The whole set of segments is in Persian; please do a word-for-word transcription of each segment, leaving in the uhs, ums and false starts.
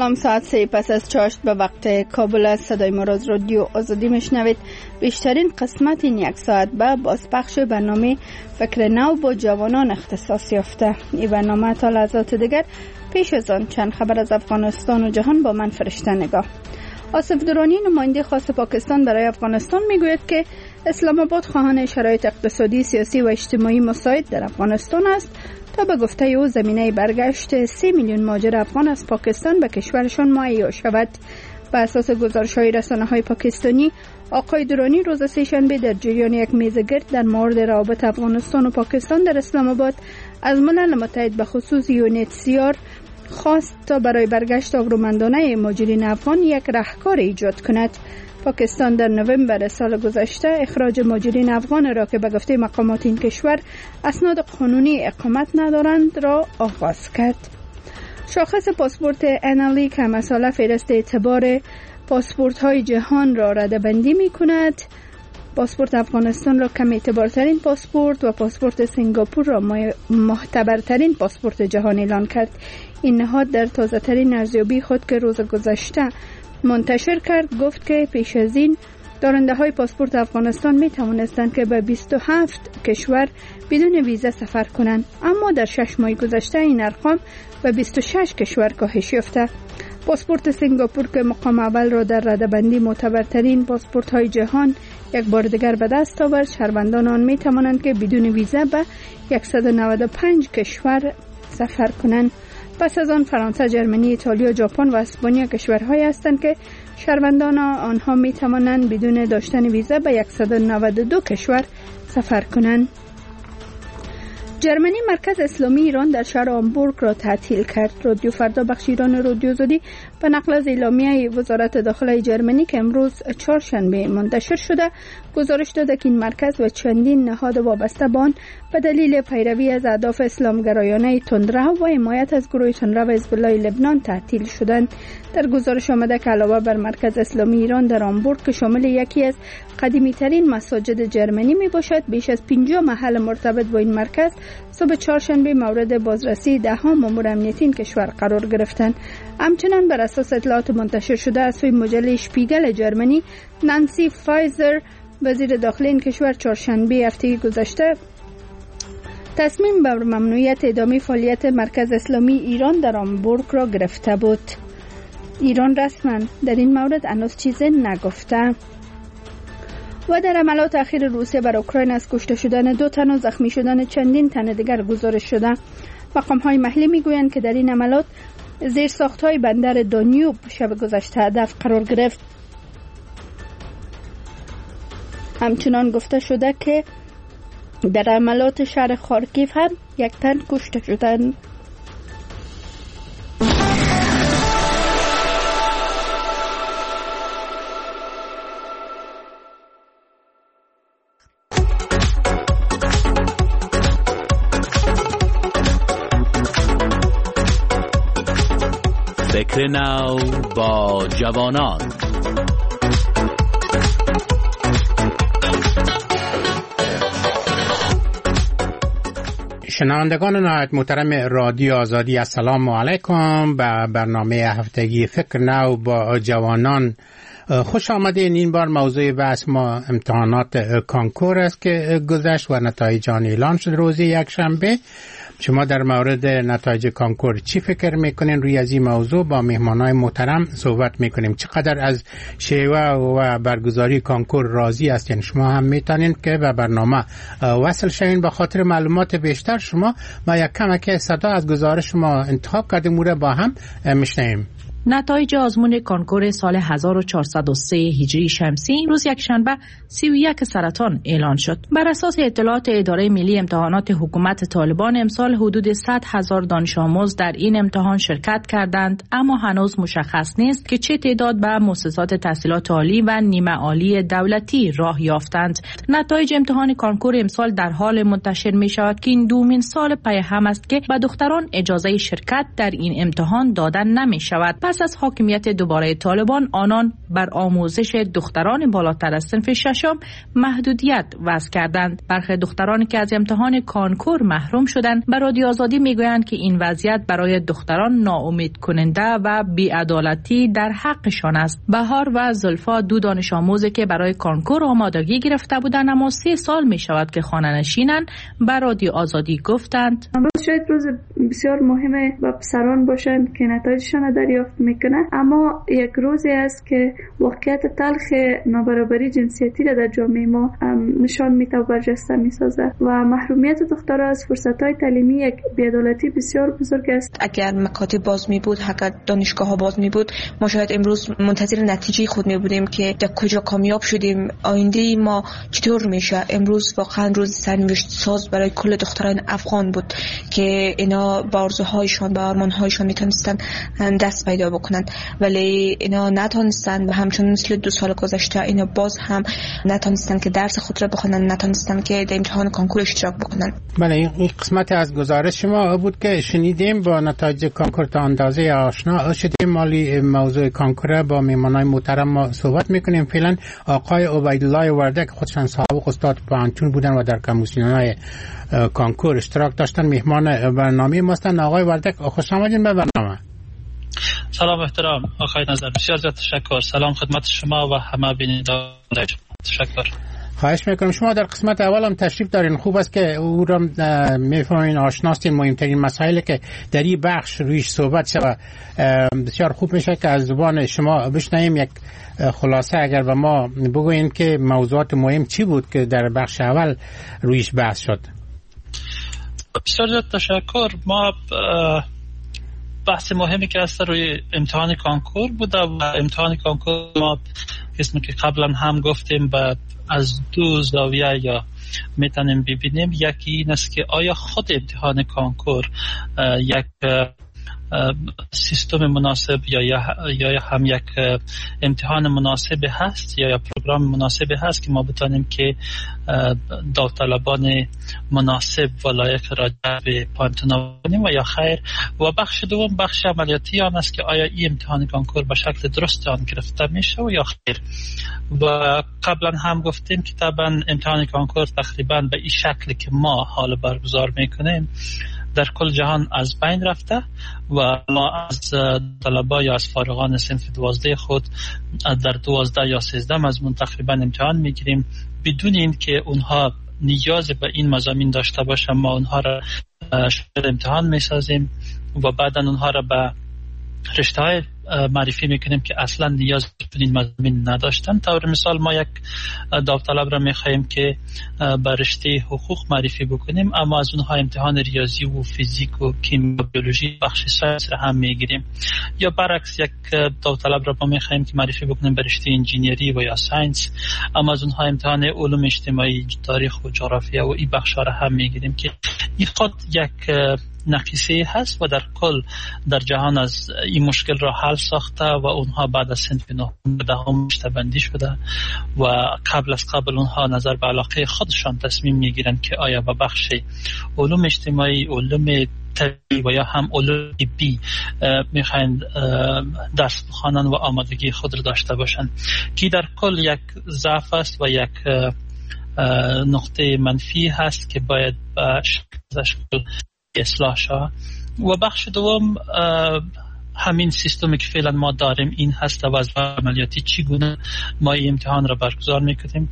سلام، ساعت سه پس از چاشت به وقت کابل است. صدای ما را از رادیو آزادی میشنوید. بیشترین قسمت این یک ساعت به بازپخش برنامه فکر نو با جوانان اختصاص یافته. این برنامه تا لحظات دیگر پیش از آن چند خبر از افغانستان و جهان با من فرشته نگاه. آصف درانی نماینده خاص پاکستان برای افغانستان میگوید که اسلام آباد خواهان شرایط اقتصادی، سیاسی و اجتماعی مساعد در افغانستان است تا به گفته او زمینه برگشت سه میلیون مهاجر افغان از پاکستان به کشورشان مهیا شود. بر اساس گزارش‌های رسانه‌های پاکستانی، آقای درانی روز سه‌شنبه در جریان یک میز گرد در مورد روابط افغانستان و پاکستان در اسلام آباد از ملل متحد به خصوص یونیتسیار خواست تا برای برگشت آبرومندانه مهاجرین افغان یک راهکار ایجاد کند. پاکستان در نوامبر سال گذشته اخراج مهاجرین افغان را که به گفته مقامات این کشور اسناد قانونی اقامت ندارند را آغاز کرد. شاخص پاسپورت انالی که مسئله فهرست اعتبار پاسپورت های جهان را ردبندی می کند، پاسپورت افغانستان را کم اعتبارترین پاسپورت و پاسپورت سنگاپور را معتبرترین پاسپورت جهان اعلان کرد. این نهاد در تازه ترین ارزیابی خود که روز گذشته منتشر کرد گفت که پیش از این دارنده های پاسپورت افغانستان می توانستند که به بیست و هفت کشور بدون ویزا سفر کنند، اما در شش ماه گذشته این ارقام به بیست و شش کشور کاهش یافته. پاسپورت سنگاپور که مقام اول را در رده‌بندی معتبرترین پاسپورت های جهان یک بار دیگر به دست آورد، شهروندان آن می توانند که بدون ویزا به صد و نود و پنج کشور سفر کنند. پس از آن فرانسه، ژرمنی، ایتالیا، ژاپن و اسپانیا کشورهایی هستند که شهروندان آنها می توانند بدون داشتن ویزا به صد و نود و دو کشور سفر کنند. ژرمنی مرکز اسلامی ایران در شهر هامبورگ را تعطیل کرد. رادیو فردا بخش ایران رادیو آزادی به نقل از اعلامیه وزارت داخله ژرمنی که امروز چهارشنبه منتشر شده گزارش داده که این مرکز و چندین نهاد وابسته به آن به دلیل پیروی از اهداف اسلامگرایانه تندرو و حمایت از گروه تندرو حزب الله لبنان تعطیل شدند. در گزارش آمده که علاوه بر مرکز اسلامی ایران در هامبورگ که شامل یکی از قدیمی ترین مساجد ژرمنی می باشد، بیش از پنجاه محل مرتبط با این مرکز صبح چهارشنبه مورد بازرسی دهان مامور امنیتی این کشور قرار گرفتند. همچنان بر اساس اطلاعات منتشر شده از سوی مجله شپیگل ژرمنی، نانسی فایزر وزیر داخلی این کشور چهارشنبه هفته گذشته تصمیم بر ممنوعیت ادامه فعالیت مرکز اسلامی ایران در هامبورگ را گرفته بود. ایران رسما در این مورد هنوز چیزی نگفته. و در حملات اخیر روسیه بر اوکراین از کشته شدن دو تن و زخمی شدن چندین تن دیگر گزارش شده. مقام‌های محلی میگویند که در این حملات زیرساخت‌های بندر دانیوب شب گذشته هدف قرار گرفت. همچنان گفته شده که در حملات شهر خارکیف هم یک تن کشته شدند. فکر نو با جوانان. شنوندگان نهایت محترم رادیو آزادی، السلام علیکم. به برنامه هفتگی فکر نو با جوانان خوش آمدین. این بار موضوع بحث ما امتحانات کانکور است که گذشت و نتایج آن اعلان شد روز یک شنبه. شما در مورد نتایج کانکور چی فکر میکنین؟ روی از این موضوع با مهمانای محترم صحبت میکنیم. چقدر از شیوه و برگزاری کانکور راضی هستین؟ شما هم میتونین که به برنامه وصل شوین. به خاطر معلومات بیشتر شما ما یک کمک صدا از گزارش شما انتخاب کردیم و با هم میشنویم. نتایج آزمون کانکور سال هزار و چهارصد و سه هجری شمسی روز یکشنبه سی و یک سرطان اعلان شد. بر اساس اطلاعات اداره ملی امتحانات حکومت طالبان امسال حدود صد هزار دانش آموز در این امتحان شرکت کردند، اما هنوز مشخص نیست که چه تعداد به مؤسسات تحصیلات عالی و نیمه عالی دولتی راه یافتند. نتایج امتحان کانکور امسال در حال منتشر می شود که این دومین سال پی هم است که به دختران اجازه شرکت در این امتحان دادن نمی شود. پس پس از حاکمیت دوباره طالبان آنان بر آموزش دختران بالاتر از صنف ششم محدودیت وضع کردند. برخی دخترانی که از امتحان کانکور محروم شدند به رادیو آزادی میگویند که این وضعیت برای دختران ناامید کننده و بی‌عدالتی در حقشان است. بهار و زلفا دو دانش آموزی که برای کانکور آمادگی گرفته بودند اما سه سال می شود که خانه نشینند به رادیو آزادی گفتند امروز شاید روز بسیار مهمه و پسران باشند که نتایجشان دریافت میکنند، اما یک روزی است که واقعیت تلخ نابرابری جنسیتی را در جامعه ما نشان میده و برجسته میسازه و محرومیت دخترها از فرصت‌های تعلیمی یک بی‌عدالتی بسیار بزرگ است. اگر مکاتب باز می بود، اگر دانشگاه ها باز می بود، ما شاید امروز منتظر نتیجه خود می بودیم که در کجا کامیاب شدیم، آینده ما چطور میشه. امروز واقعا روز سرنوشت ساز برای کل دختران افغان بود که اینا با آرزوهایشان با آرمانهایشان میتونستن دست پیدا بکنند، ولی اینا نتونستن و همچنین مثل دو سال گذشته اینا باز هم نتونستن که درس خود را بخونن، نتونستن که در امتحان کانکور اشتراک بکنن. بله، این قسمت از گزارش شما بود که شنیدیم. با نتایج کانکور تا اندازه آشنا شدیم. مالی موضوع کانکور با میهمانای محترم ما صحبت میکنیم. فعلا آقای عبیدالله وردک خودشان سابق استاد پانتون بودن و در کمیسیون‌های کانکور اشتراک داشتن، میهمان برنامه ما هستند. آقای وردک خوش آمدین به برنامه. سلام احترام آقای نظر، بسیار زیاد تشکر. سلام خدمت شما و همه بینندگان. تشکر. خواهش میکنم. شما در قسمت اول هم تشریف دارین. خوب است که او را میفهمین، آشناستین. مهمترین مسائلی که در این بخش رویش صحبت شود بسیار خوب میشه که از زبان شما بشنویم. یک خلاصه اگر به ما بگوین که موضوعات مهم چی بود که در بخش اول رویش بحث شد. بسیار زیاد تشکر. ما بحث مهمی که است روی امتحان کانکور بوده و امتحان کانکور ما اسمی که قبلا هم گفتیم و از دو زاویه یا میتونیم ببینیم. یکی این است که آیا خود امتحان کانکور یک سیستم مناسب یا یا هم یک امتحان مناسب هست یا یا پروگرام مناسب هست که ما بتانیم که داوطلبان مناسب و لایق را به پانتون کنیم و یا خیر. و بخش دوم بخش عملیاتی آن است که آیا این امتحان کانکور به شکل درست آن گرفته میشه و یا خیر. و قبلا هم گفتیم که طبعا امتحان کانکور تقریبا به این شکل که ما حال برگزار میکنیم در کل جهان از بین رفته و ما از طلبا یا از فارغان صنف دوازده خود در دوازده یا سیزده مضمون تقریبا امتحان میگیریم بدون این که اونها نیاز به این مضامین داشته باشن. ما اونها را شامل امتحان میسازیم و بعدا اونها را به رشته های معرفی میکنیم که اصلا نیاز به این مضامین نداشتن. طور مثال ما یک داوطلب را میخواهیم که به رشته حقوق معرفی بکنیم اما از اونها امتحان ریاضی و فیزیک و کیمیا و بیولوژی بخش ساینس را هم میگیریم. یا برعکس یک داوطلب را ما میخواهیم که معرفی بکنیم به رشته انجینیری و یا ساینس اما از اونها امتحان علوم اجتماعی، تاریخ و جغرافیا و این بخش را هم میگیریم که این خود یک نقیصه هست و در کل در جهان از این مشکل را حل ساخته و اونها بعد از صنف نهم دهم رشته بندی شده و قبل از قبل اونها نظر به علاقه خودشان تصمیم میگیرن که آیا به بخش علوم اجتماعی، علوم طبیعی و یا هم علوم طبی میخواین درس بخوانن و آمادگی خود را داشته باشن که در کل یک ضعف است و یک نقطه منفی هست که باید به شکل اصلاح شود. و بخش دوم همین سیستمی که فعلا ما داریم این هست و از عملیاتی چگونه ما این امتحان را برگزار میکنیم.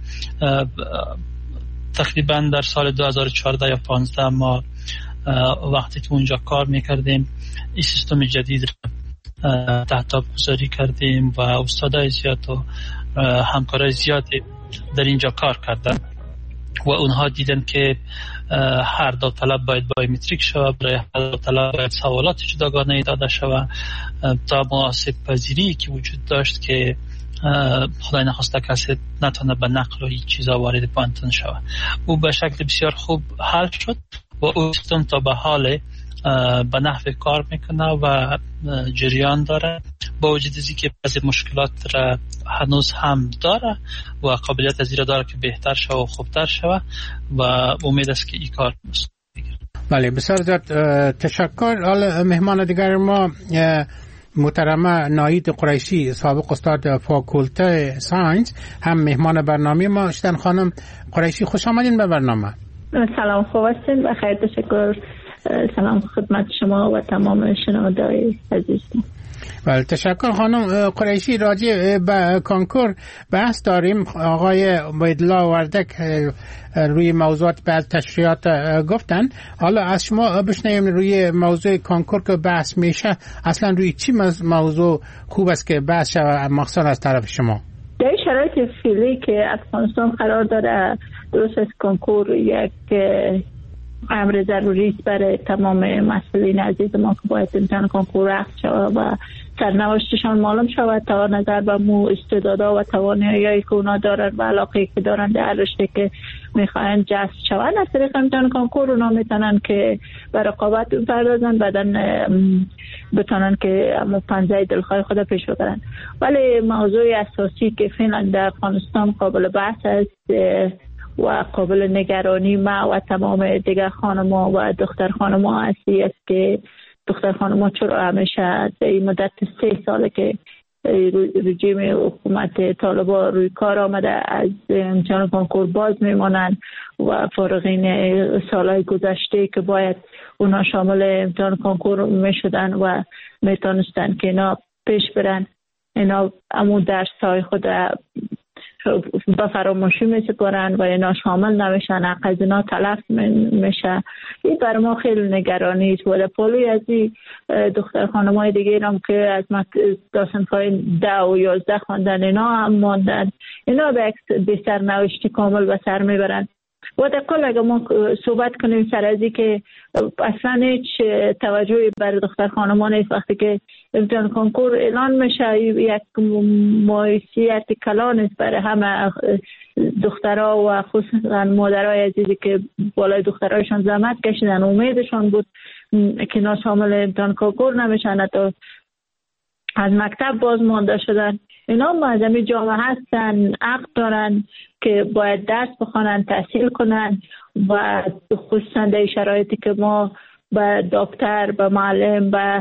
تقریبا در سال دو هزار و چهارده یا پانزده ما وقتی که اونجا کار میکردیم این سیستم جدید را تحت گذاری کردیم و استادای زیاد و همکارای زیادی در اینجا کار کردن و اونها دیدن که هر داوطلب باید بایومتریک شود، برای هر داوطلب باید سوالات جداگانه داده شود تا مناسب پذیری که وجود داشت که خدای نخواسته کسی نتونه به نقل و هیچ چیزا وارد پانتون شود. او به شکل بسیار خوب حل شد و او سیستم تا به حال به نحو کار میکنه و جریان داره با وجود از که بعضی مشکلات را هنوز هم داره و قابلیت از این را داره که بهتر شود و خوبتر شود و امید است که این کار بله. بسیار زیاد تشکر. حالا مهمان دیگر ما محترمه ناهید قریشی سابق استاد فاکولته ساینس هم مهمان برنامه ما شدن. خانم قریشی خوش آمدین به برنامه. سلام، خوب هستین؟ بخیر، تشکر. سلام خدمت شما و تمام شنوندگان عزیز. بله تشکر. خانم قریشی راجع به کنکور بحث داریم. آقای عبیدالله وردک روی موضوعات بعض تشریحات گفتن. حالا از شما بشنویم روی موضوع کنکور که بحث میشه اصلا روی چی موضوع خوب است که بحث شود مخصوصا از طرف شما؟ در شرایط فعلی که افغانستان قرار داره، درست از کنکور یک امر ضروری است برای تمام مسئولین عزیز ما که باید امتحان کنکور رفت شود و سرنوشتشان معلوم شود تا نظر به مو استعدادها و توانایی‌هایی که اونا دارن و علاقه‌ای که دارن در رشته که میخواین جذب شوند. از طریق امتحان کنکور اونا میتونن که به رقابت بپردازن، بعدن بتونن که اما پنجه دلخواه خود پیش ببرن. ولی موضوع اساسی که فعلا در افغانستان قابل بحث است و قابل نگرانی ما و تمام دیگر خانم‌ها و دختر خانم‌ها هستی است که دختر خانم‌ها چرا همیشه در این مدت سه ساله که رژیم حکومت طالبان روی کار آمده از امتحان کنکور باز میمانند و فارغین سالهای گذشته که باید اونا شامل امتحان کنکور میشدن و میتونستن که اینا پیش برن، اینا امون درس‌های خود با فراموشی میسپارن و اینا شامل نمیشن، حق از اینا تلف میشه. این بر ما خیلی نگرانی است. و پولی از این دختر خانمای دیگه هم که از داستان‌های ده و یازده خواندن اینا هم ماندن، اینا به سرنوشت کامل به سر میبرن. و در کل اگه ما صحبت کنیم سر ازی که اصلا هیچ توجهی بر دختر خانمان نیست. وقتی که امتحان کنکور اعلان میشه یک مایوسیت کلان است برای همه دخترها و خصوصا مادرای عزیزی که بالای دخترایشان زحمت کشیدن، امیدشان بود که اینا شامل امتحان کنکور نمیشن، حتی از مکتب باز مانده شدن. اینا معظمی جامعه هستن، حق دارن که باید درس بخونن، تحصیل کنن و خصوصا در شرایطی که ما به دکتر، به معلم، به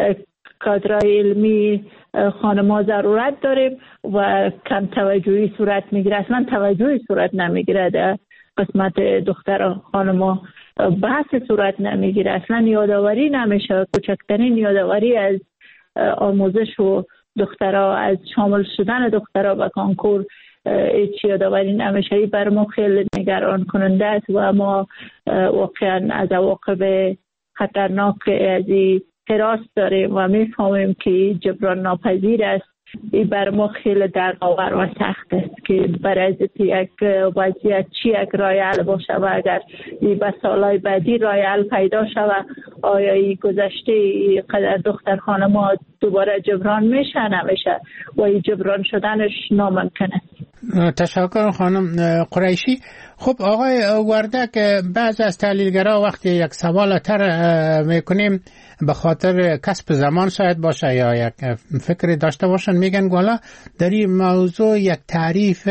کادرای علمی خانم‌ها ضرورت داریم و کم توجهی صورت میگیره، اصلا توجهی صورت نمیگیره در قسمت دختر خانم‌ها، بحث صورت نمیگیره، اصلا یادآوری نمیشه. کوچکترین یادآوری از آموزش و دخترها، از شامل شدن دخترها به کنکور هیچ یادآوری نمیشه. این بر ما خیلی نگران کننده است و ما واقعا از عواقب خطرناک از این حراس داریم و میفهمیم که جبران ناپذیر است. این بر ما خیلی دردآور و سخت است که برای یک وضعیت چی یک راه حل باشه و اگر این به سالهای بعدی راه حل پیدا شود آیا این گذشته قدر دختر خانم‌ها دوباره جبران میشه نمیشه و این جبران شدنش ناممکن است. تشکر خانم قریشی. خب آقای وردک، بعض از تحلیلگرا وقتی یک سوال تر میکنیم به خاطر کسب زمان شاید باشه یا یک فکر داشته باشن، میگن گوالا در این موضوع یک تعریف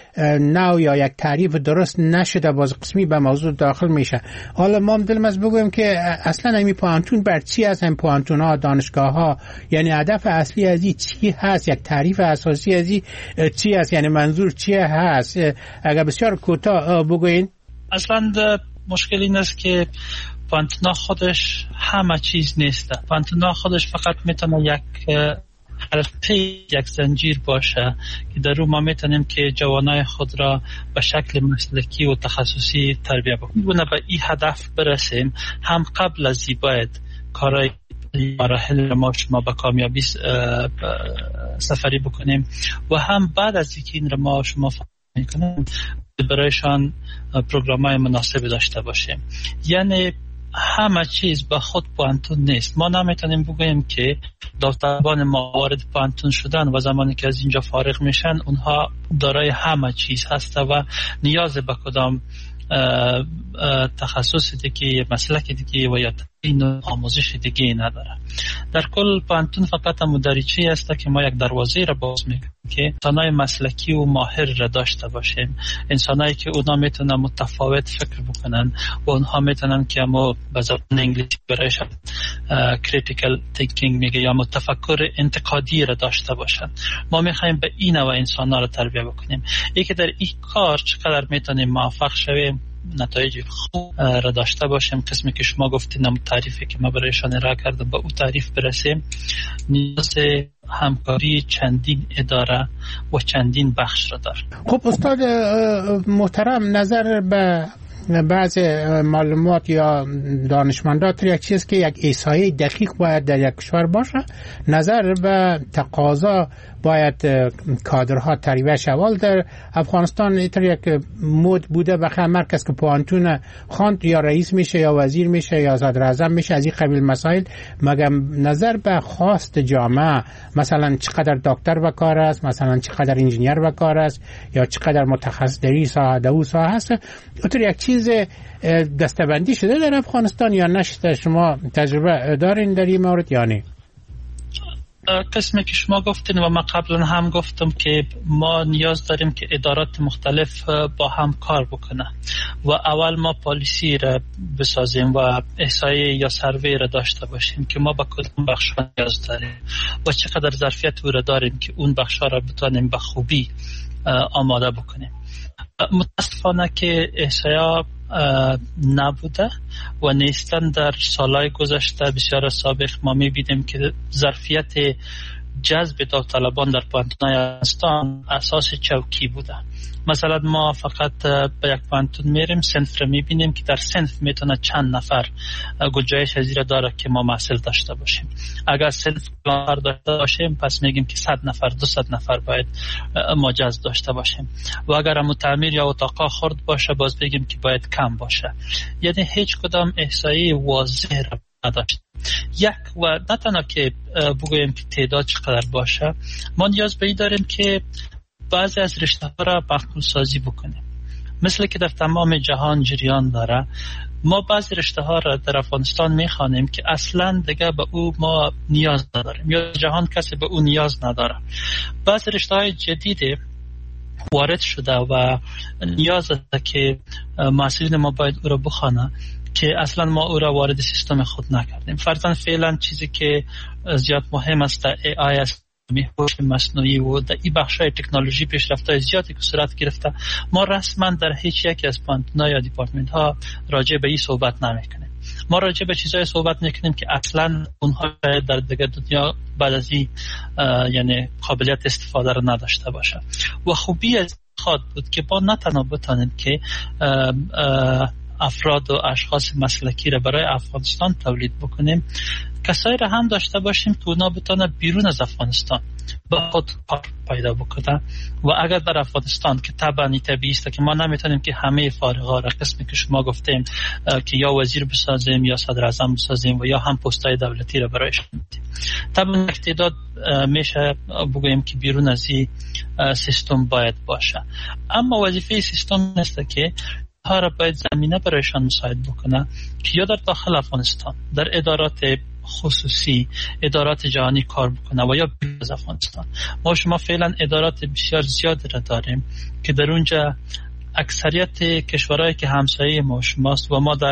نو یا یک تعریف درست نشده، باز قسمی به موضوع داخل میشه. حالا ما دلم از بگویم که اصلا این پوانتون بر چی است؟ این پوانتون ها، دانشگاه ها، یعنی هدف اصلی از این چی هست؟ یک تعریف اساسی از این چی است؟ یعنی منظور چی هست؟ اگر بسیار کوتاه بگوین. اصلا مشکل این است که پانتونا خودش همه چیز نیست. پانتونا خودش فقط میتونه یک حلقه، یک زنجیر باشه که در اون ما میتونیم که جوانای خود را به شکل مسلکی و تخصصی تربیت بکنیم. به این هدف برسیم هم قبل از این باید کارهای مراحل ما شما به کامیابی سفری بکنیم و هم بعد از اینکه این را ما شما میکنیم برایشان پروگرام‌های مناسب داشته باشیم. یعنی همه چیز به خود پوانتون نیست. ما نمیتونیم بگوییم که داوطلبان ما وارد پوانتون شدن و زمانی که از اینجا فارغ میشن اونها دارای همه چیز هست و نیاز به کدام تخصص دیگه، مسلک دیگه و یا این آموزش دیگه نداره. در کل پانتون فقط مدرجی است که ما یک دروازه را باز میکنیم که انسانای مسلکی و ماهر را داشته باشیم، انسانایی که اونا میتونن متفاوت فکر بکنن و اونها میتونن که ما به زبان انگلیسی برایش کریتیکال تینکینگ میگه یا متفکر انتقادی را داشته باشن. ما میخوایم به این نوع انسان‌ها را تربیت بکنیم. ای که در این کار چقدر میتونیم موفق شویم، نتایج خوب را داشته باشیم، قسمی که شما گفتین تعریفی که ما برایشان ارائه کردم با او تعریف برسیم، نیاز همکاری چندین اداره و چندین بخش را داره. خب استاد محترم، نظر به بعض معلومات یا دانشمندات یک چیز که یک احصایه دقیق باید در یک کشور باشه، نظر به تقاضا باید کادرها تربیت شوال. در افغانستان اینطور یک مود بوده بخیر مرکز که پوانتون خواند یا رئیس میشه یا وزیر میشه یا صدر اعظم میشه، از این قبیل مسائل. مگم نظر به خواست جامعه، مثلا چقدر دکتر بکار است، مثلا چقدر انجینیر بکار است، یا چقدر متخصص در این ساحه در اون ساحه هست، اینطور یک چیز دستبندی شده در افغانستان یا نشده؟ شما تجربه دارین در این مورد یا نه؟ قسمی که شما گفتین و من قبلا هم گفتم که ما نیاز داریم که ادارات مختلف با هم کار بکنن و اول ما پالیسی را بسازیم و احصایه یا سروی را داشته باشیم که ما با کدوم بخش نیاز داریم و چقدر ظرفیت او را داریم که اون بخش را بتونیم به خوبی آماده بکنیم. متاسفانه که احصایه نبوده و نیستن. در سالهای گذشته بسیار سابق ما می‌بینیم که ظرفیت جذب داوطلبان در پانتون‌های افغانستان اساس چوکی بوده. مثلا ما فقط به یک پانتون میریم، صنف رو میبینیم که در صنف میتونه چند نفر گنجایش از این داره که ما محصل داشته باشیم. اگر صنف نفر داشته باشیم پس میگیم که صد نفر دویست نفر باید ما جذب داشته باشیم و اگر هم تعمیر یا اتاقا خرد باشه باز بگیم که باید کم باشه. یعنی هیچ کدام احصایه واضح را نداشت. یک و نه تنها که بگوییم که تعداد چقدر باشه، ما نیاز به این داریم که بعضی از رشته ها را معقول سازی بکنیم. مثل که در تمام جهان جریان داره، ما بعضی رشته ها را در افغانستان میخوانیم که اصلا دیگه به او ما نیاز نداریم یا جهان کسی به او نیاز نداره. بعضی رشته های جدید وارد شده و نیاز داره که محصولین ما باید او را بخوانه که اصلا ما او را وارد سیستم خود نکردیم. فرضاً فعلا چیزی که زیاد مهم است ای آی است، هوش مصنوعی و در این بخش‌های تکنولوژی پیشرفت‌های زیادی که صورت گرفته، ما رسما در هیچ یکی از پانتون‌ها یا دیپارتمنت‌ها راجع به این صحبت نمی‌کنیم. ما راجع به چیزای صحبت می‌کنیم که اصلاً اونها در دیگه دنیا بعد از این یعنی قابلیت استفاده را نداشته باشه. و خوبی از خود بود که با نه تنها بتانیم که اه اه افراد و اشخاص مسلکی را برای افغانستان تولید بکنیم، کسایی را هم داشته باشیم که اونا بتونه بیرون از افغانستان با خود کار پیدا بکنه. و اگر در افغانستان که طبعا طبیعی است که ما نمیتونیم که همه فارغا را قسمی که شما گفتیم که یا وزیر بسازیم یا صدر اعظم بسازیم و یا هم پستای دولتی را برایش بدیم، طبعا تعداد میشه بگوییم که بیرون از این سیستم باید باشه. اما وظیفه سیستم است که ها را باید زمینه برایشان مساعد بکنه که یا در داخل افغانستان در ادارات خصوصی، ادارات جهانی کار بکنه و یا بیرون از افغانستان. ما شما فعلا ادارات بسیار زیادی را داریم که در اونجا اکثریت کشورهایی که همسایه ما شماست و ما در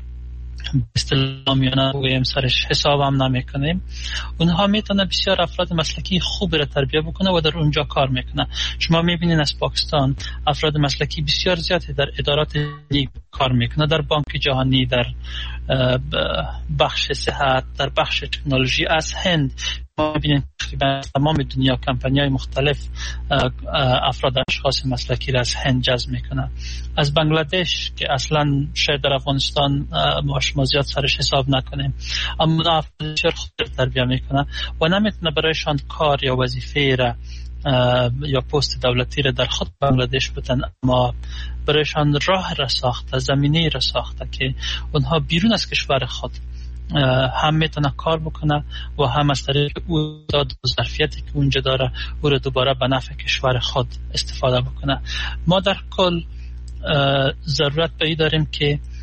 استلامیانه بگویم سرش حساب هم نمی کنیم، اونها میتونه بسیار افراد مسلکی خوب را تربیت بکنه و در اونجا کار میکنه. شما میبینین از پاکستان افراد مسلکی بسیار زیادی در ادارات کار میکنه، در بانک جهانی، در بخش صحت، در بخش تکنولوژی. از هند ما میبینیم تقریبا تمام دنیا کمپانی‌های مختلف افراد اشخاص مسلکی را از هند جذب میکنه. از بنگلادش که اصلا شاید در افغانستان ما شما زیاد سرش حساب نکنیم، اما افراد بسیار خوب تربیت میکنه و نمیتونه برایشان کار یا وظیفه را یا پست دولتی را در خود بنگلادش بدن، اما برایشان راه را ساخته، زمینه را ساخته که اونها بیرون از کشور خود هم میتونه کار بکنه و هم از طریق او داد و ظرفیتی که اونجا داره او رو دوباره به نفع کشور خود استفاده بکنه. ما در کل ضرورت به این داریم که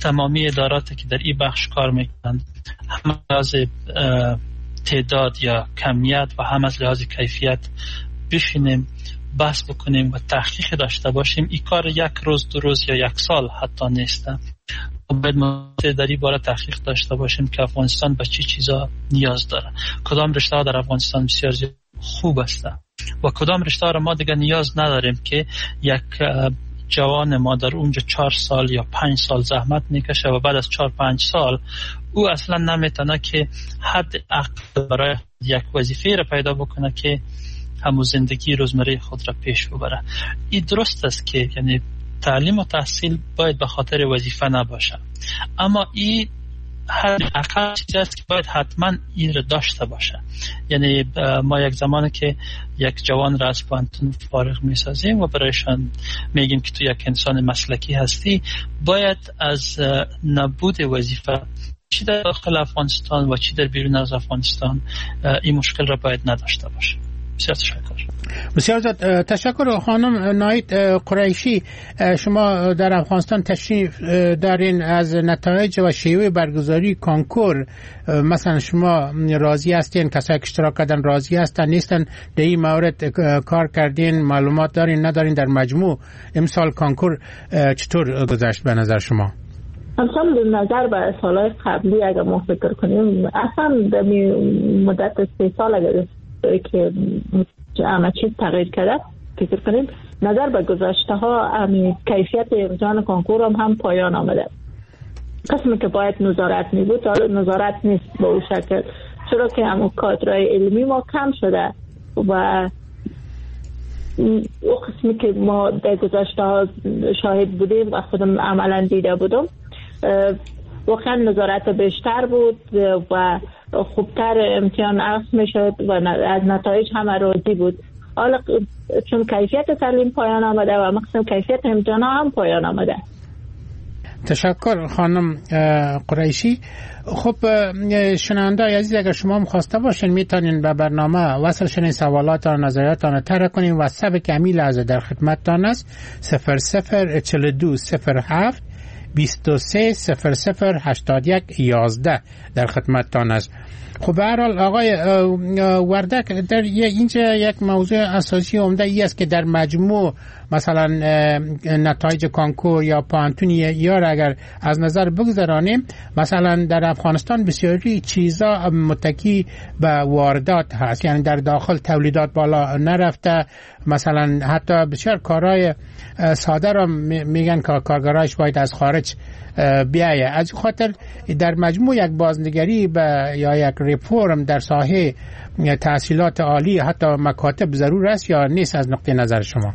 تمامی اداراتی که در این بخش کار میکنند هم از لحاظ تعداد یا کمیت و هم از لحاظ کیفیت بشینیم بحث بکنیم و تحقیق داشته باشیم. این کار یک روز دو روز یا یک سال حتی نیست. باید ما در این باره تحقیق داشته باشیم که افغانستان به چی چیزا نیاز داره، کدام رشته ها در افغانستان بسیار خوب است و کدام رشته ها ما دیگه نیاز نداریم که یک جوان ما در اونجا چهار سال یا پنج سال زحمت میکشه و بعد از چهار پنج سال او اصلا نمیتونه که حد عقل برای یک وظیفه را پیدا بکنه که همون زندگی روزمره خود را پیش ببره. این درست است که یعنی تعلیم و تحصیل باید به خاطر وظیفه نباشه، اما این هر اقل چیزی است که باید حتما این را داشته باشه. یعنی ما یک زمانی که یک جوان را از پانتون فارغ میسازیم و برایشان میگیم که تو یک انسان مسلکی هستی، باید از نبود وظیفه چی در داخل افغانستان و چی در بیرون از افغانستان این مشکل را باید نداشته باشه. بسیار تشکر. بسیار زیاد تشکر. خانم ناهید قریشی، شما در افغانستان تشریف دارین، از نتایج و شیوه برگزاری کنکور مثلا شما راضی هستین؟ کسایی که اشتراک کردن راضی هستن نیستن؟ در این مورد کار کردین؟ معلومات دارین ندارین؟ در مجموع امسال کنکور چطور گذشت به نظر شما؟ اصلا به نظر به سالهای قبلی اگر ما فکر کنیم، اصلا در مدت سه سال اگر که همه چیز تغییر کرده فکر کنیم، نظر به گذشته ها کیفیت امتحان کنکور هم, هم پایان آمده. قسمی که باید نظارت می بود نظارت نیست به اون شکل، چرا که همون کادرهای علمی ما کم شده و او قسمی که ما در گذشته ها شاهد بودیم و خودم عملا دیده بودم، واقعا نظارت بیشتر بود و خوبتر امتحان عرض می شد و از نتایج همه راضی بود. حالا چون کیفیت تعلیم پایان آمده و مقصد کیفیت امتحان هم پایان آمده. تشکر خانم قریشی. خب شنونده عزیز، اگر شما مخواسته باشین میتونین به برنامه وصل شین، سوالات و نظریاتان طرح کنین. واتساپ کمی لحظه در خدمتتان است: صفر صفر چهل و دو صفر هفت بیست و سه صفر صفر هشتاد و یک یازده در خدمتتان است. خب به هر حال آقای وردک، در اینجا یک موضوع اساسی عمده ای است که در مجموع مثلا نتایج کنکور یا پانتونی یا اگر از نظر بگذرانیم، مثلا در افغانستان بسیاری چیزا متکی به واردات هست، یعنی در داخل تولیدات بالا نرفته. مثلا حتی بسیار کارهای ساده را میگن که کارگرایش باید از خارج بیایه. از خاطر در مجموع یک بازنگری به یا یک ریفورم در ساحه تحصیلات عالی حتی مکاتب ضرور است یا نیست از نقطه نظر شما؟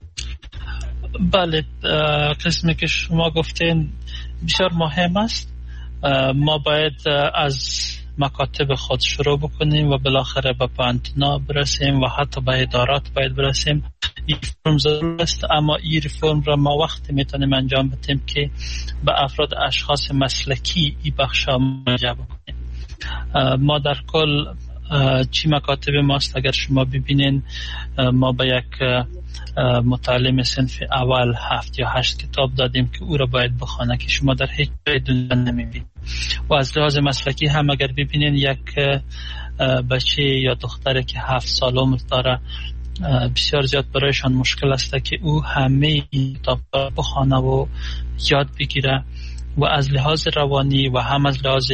بله، قسمی که شما گفتین بسیار مهم است. ما باید از مکاتب خود شروع بکنیم و بالاخره به پانتونا برسیم و حتی به ادارات باید برسیم. این ریفرم ضرور است، اما این ریفرم را ما وقتی میتونیم انجام بدیم که به افراد اشخاص مسلکی این بخش ها مراجعه بکنیم. ما در کل چی مکاتب ماست، اگر شما ببینین ما به یک متعلم صنف اول هفت یا هشت کتاب دادیم که او را باید بخونه که شما در هیچ جای دنیا نمیبینید. و از لحاظ مسلکی هم اگر ببینین یک بچه یا دختری که هفت سال عمر داره، بسیار زیاد برایشان مشکل است که او همه این کتاب را بخونه و یاد بگیره و از لحاظ روانی و هم از لحاظ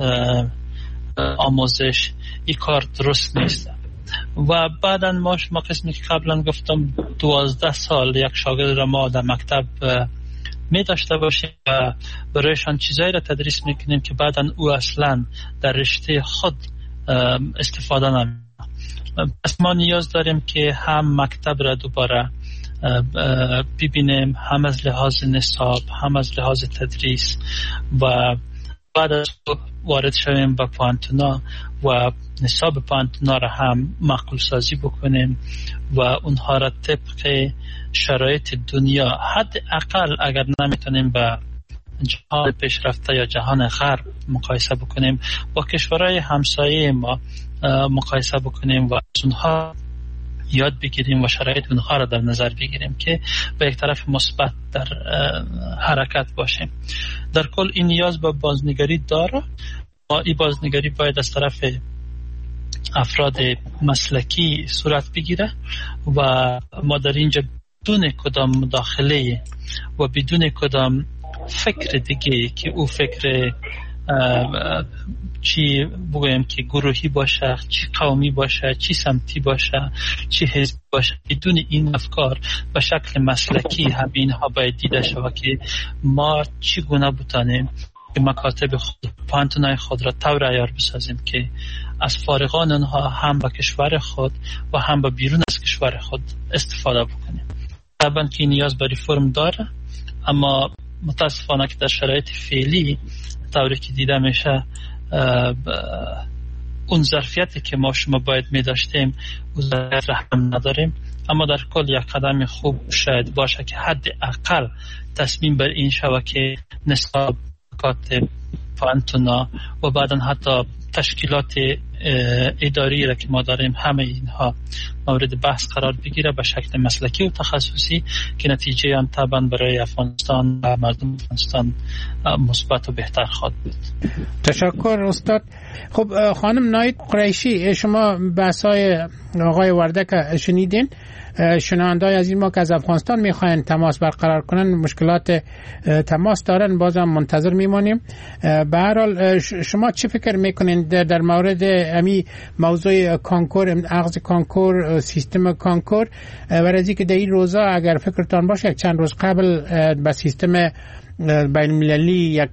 آموزش این کار درست نیست. و بعدا ما شما قسمی که قبلا گفتم دوازده سال یک شاگرد را ما در مکتب می داشته باشیم و برایشان چیزایی را تدریس میکنیم که بعدا او اصلا در رشته خود استفاده نمیکنه. پس ما نیاز داریم که هم مکتب را دوباره ببینیم، هم از لحاظ نصاب هم از لحاظ تدریس، و بعد از وارد شویم به پانتونا و نصاب پانتونا را هم معقول سازی بکنیم و اونها را طبق شرایط دنیا، حد اقل اگر نمیتونیم با جهان پیشرفته یا جهان غرب مقایسه بکنیم، با کشورهای همسایه ما مقایسه بکنیم و از اونها یاد بگیریم و شرایط اونها را در نظر بگیریم که به یک طرف مثبت در حرکت باشیم. در کل این نیاز به بازنگری داره و این بازنگری باید از طرف افراد مسلکی صورت بگیره و ما در اینجا بدون کدام مداخله و بدون کدام فکر دیگه که او فکر چی بگویم که گروهی باشه، چی قومی باشه، چی سمتی باشه، چی حزبی باشه، بدون این افکار به شکل مسلکی هم اینها باید دیده شود که ما چگونه بتانیم که مکاتب خود پانتونای خود را طور عیار بسازیم که از فارغان اونها هم به کشور خود و هم به بیرون از کشور خود استفاده بکنیم. طبعا که نیاز به ریفرم داره، اما متاسفانه که در شرایط فعلی طوری که دیده میشه اون ظرفیتی که ما شما باید می داشتیم اون ظرفیت را هم نداریم. اما در کل یک قدم خوب شاید باشه که حد اقل تصمیم بر این شود که نصاب کاتب پانتونا و بعدا حتی تشکیلات اداری را که ما داریم همه اینها مورد بحث قرار بگیره به شکل مسلکی و تخصصی که نتیجه هم طبعا برای افغانستان و مردم افغانستان مثبت و بهتر خواهد بود. تشکر استاد. خب خانم ناید قریشی، شما بحثای آقای وردک شنیدین. شنونده‌های از این ما که از افغانستان میخواین تماس برقرار کنن مشکلات تماس دارن، بازم منتظر میمانیم. به هر حال شما چی فکر میکنین در مورد امی موضوع کانکور، اخذ کانکور، سیستم کانکور و از اینکه در این روزا اگر فکرتان باشه یک چند روز قبل به سیستم بین المللی یک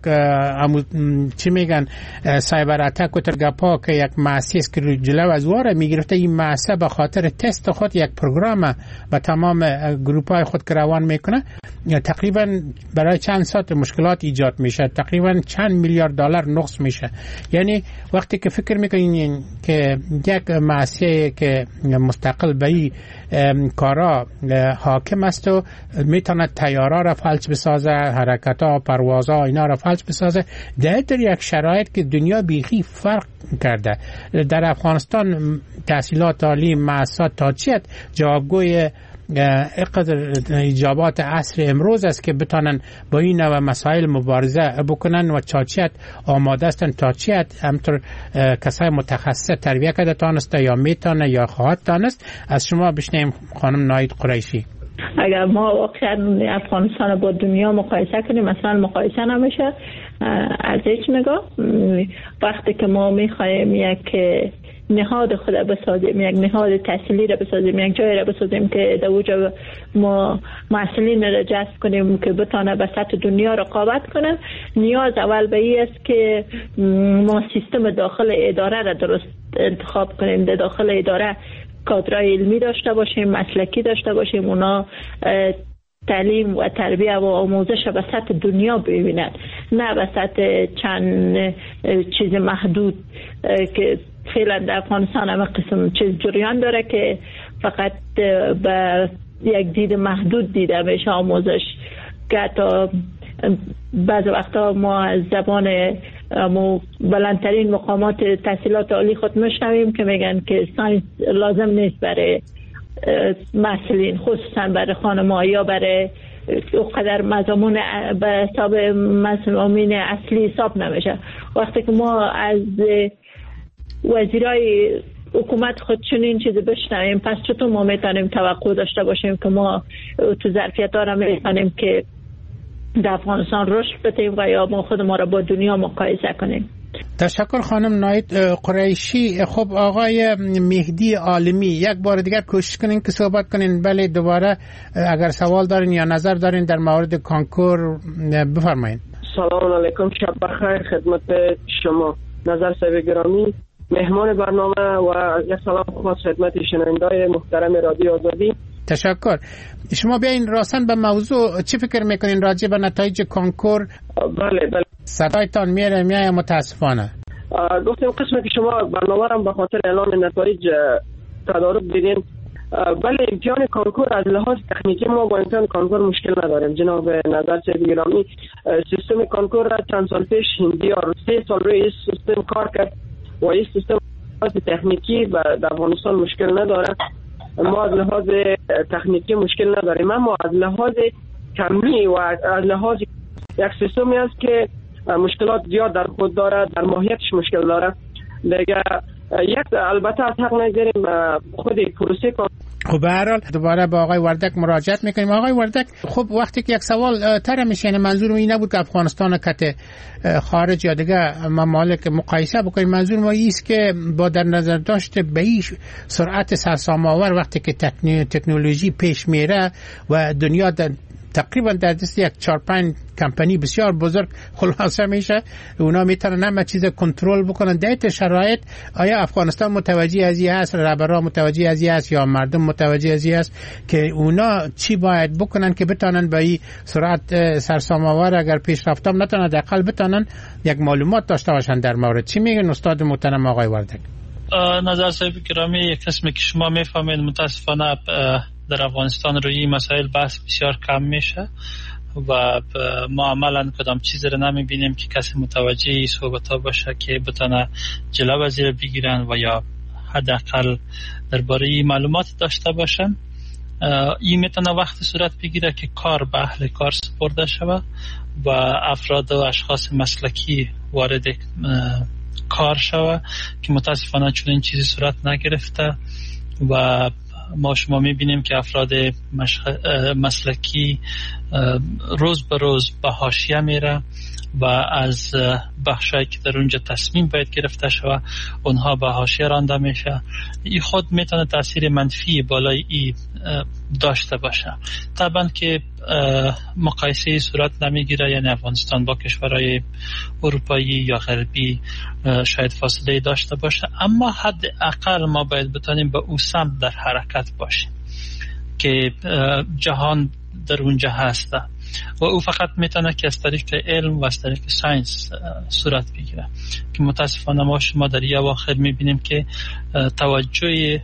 چی میگن سایبر اتک و ترگپا که یک مؤسسه است که جلو از واره میگرفته، این مؤسسه به خاطر تست خود یک پروگرام به تمام گروپ های خود که روان میکنه تقریبا برای چند ساعت مشکلات ایجاد میشه، تقریبا چند میلیارد دلار نقص میشه. یعنی وقتی که فکر میکنین که یک مؤسسه که مستقل به این کارا حاکم است و میتونه تیارا را فلج بسازه، حرکت ها، پروازها اینا را فلج بسازه، در در یک شرایط که دنیا بیخی فرق کرده. در افغانستان تحصیلات عالی مؤسسات تا چیت جوابگوی اقدر اجابات عصر امروز است که بتانن با این و مسائل مبارزه بکنن و چاچیت آماده استن تا چیت همطور کسای متخصص تربیه کرده تانسته یا میتانه یا خواهد تانست. از شما بشنیم خانم ناید قریشی. اگر ما واقعا افغانستان با دنیا مقایسه کنیم، مثلا مقایسه نمیشه از هیچ نگاه. وقتی که ما میخوایم یک نهاد خود بسازیم، یک نهاد تحصیلی را بسازیم، یک جای را بسازیم که در اونجا ما محصلین را جذب کنیم که بتانه به سطح دنیا رقابت کنن، نیاز اول به این است که ما سیستم داخل اداره را درست انتخاب کنیم. در داخل اداره کادرای علمی داشته باشیم، مسلکی داشته باشیم، اونا تعلیم و تربیه و آموزش به سطح دنیا ببینند، نه به سطح چند چیز محدود که فعلا در افغانستان همه قسم چیز جریان داره که فقط به یک دید محدود دیده میشه آموزش، که تا بعض وقتا ما از زبان بلندترین مقامات تحصیلات عالی خود میشنویم که میگن که ساینس لازم نیست برای مسئولین، خصوصا برای خانم‌ها یا برای اونقدر مضامون به حساب مضامین اصلی حساب نمیشه. وقتی که ما از وزیرای حکومت خود چنین چیزی بشنویم، پس چطور ما میتونیم توقع داشته باشیم که ما تو ظرفیت ها را میتونیم که در افغانستان رشد بدیم و یا ما خود ما را با دنیا مقایسه کنیم. تشکر خانم ناید قریشی. خب آقای مهدی عالمی، یک بار دیگر کوشش کنین که صحبت کنین. بله دوباره اگر سوال دارین یا نظر دارین در مورد کانکور بفرمایید. سلام علیکم، شب بخیر خدمت شما نظر صاحب گرامی، مهمان برنامه و یک سلام خاص خدمت شنونده‌های محترم رادیو آزادی. تشکر. شما بیاین راستن به موضوع چی فکر میکنین راجع به نتایج کانکور؟ بله بله صدایتان میره میای متاسفانه. گفتم قسمت که شما برنامه را به خاطر اعلام نتایج تدارک دیدین. بله امتحان کانکور از لحاظ تکنیکی ما با امتحان کانکور مشکل نداریم جناب نظر صاحب گرامی. سیستم کانکور را چند سال پیش هندی ها سه سال روی این سیستم کار کرد و این سیستم تکنیکی و در افغانستان مشکل نداره. ما از لحاظ تکنیکی مشکل نداریم، اما از لحاظ کمی و از لحاظ یک سیستمی است که مشکلات زیاد در خود داره، در ماهیتش مشکل داره دیگه. یک البته از حق نگذاریم خود پروسه کار. خب به هر حال دوباره با آقای وردک مراجعت میکنیم. آقای وردک، خب وقتی که یک سوال طرح میشه، یعنی منظور این نبود که افغانستان کت خارج یا دیگه ممالک مقایسه بکنیم، منظور ما است که با در نظر داشت به این سرعت سرسام‌آور وقتی که تکنولوژی پیش میره و دنیا در تقریبا در دست یک چهار پنج کمپانی بسیار بزرگ خلاصه میشه، اونا میتونن همه چیز کنترل بکنن. در این شرایط آیا افغانستان متوجه از این هست، رهبران متوجه از این هست یا مردم متوجه از این هست که اونا چی باید بکنن که بتونن به این سرعت سرسام‌آور اگر پیشرفت هم نتونن حداقل بتونن یک معلومات داشته باشن در مورد؟ چی میگن استاد محترم آقای وردک؟ نظر صاحب گرامی، یک قسمی که شما میفهمید متاسفانه در افغانستان روی این مسائل بحث بسیار کم میشه و ما عملا کدام چیزی رو نمیبینیم که کسی متوجه این صحبت ها باشه که بتونه جلو از زیر بگیرن و یا حداقل درباره این معلومات داشته باشن. این میتونه وقت صورت بگیره که کار به اهل کار سپرده شود و افراد و اشخاص مسلکی وارد کار شود که متاسفانه چون این چیزی صورت نگرفته و ما شما میبینیم که افراد مسلکی روز به روز به حاشیه میره و از بخشایی که در اونجا تصمیم باید گرفته شود اونها به حاشیه رانده میشه. این خود میتونه تاثیر منفی بالای ای داشته باشه. طبعا که مقایسه صورت نمیگیره، یعنی افغانستان با کشورهای اروپایی یا غربی شاید فاصله داشته باشه، اما حد اقل ما باید بتونیم به او سمت در حرکت باشیم که جهان در اونجا هسته و او فقط میتونه که از طریق علم و از طریق ساینس صورت بگیره که متاسفانه ما شما در یه واقع میبینیم که توجه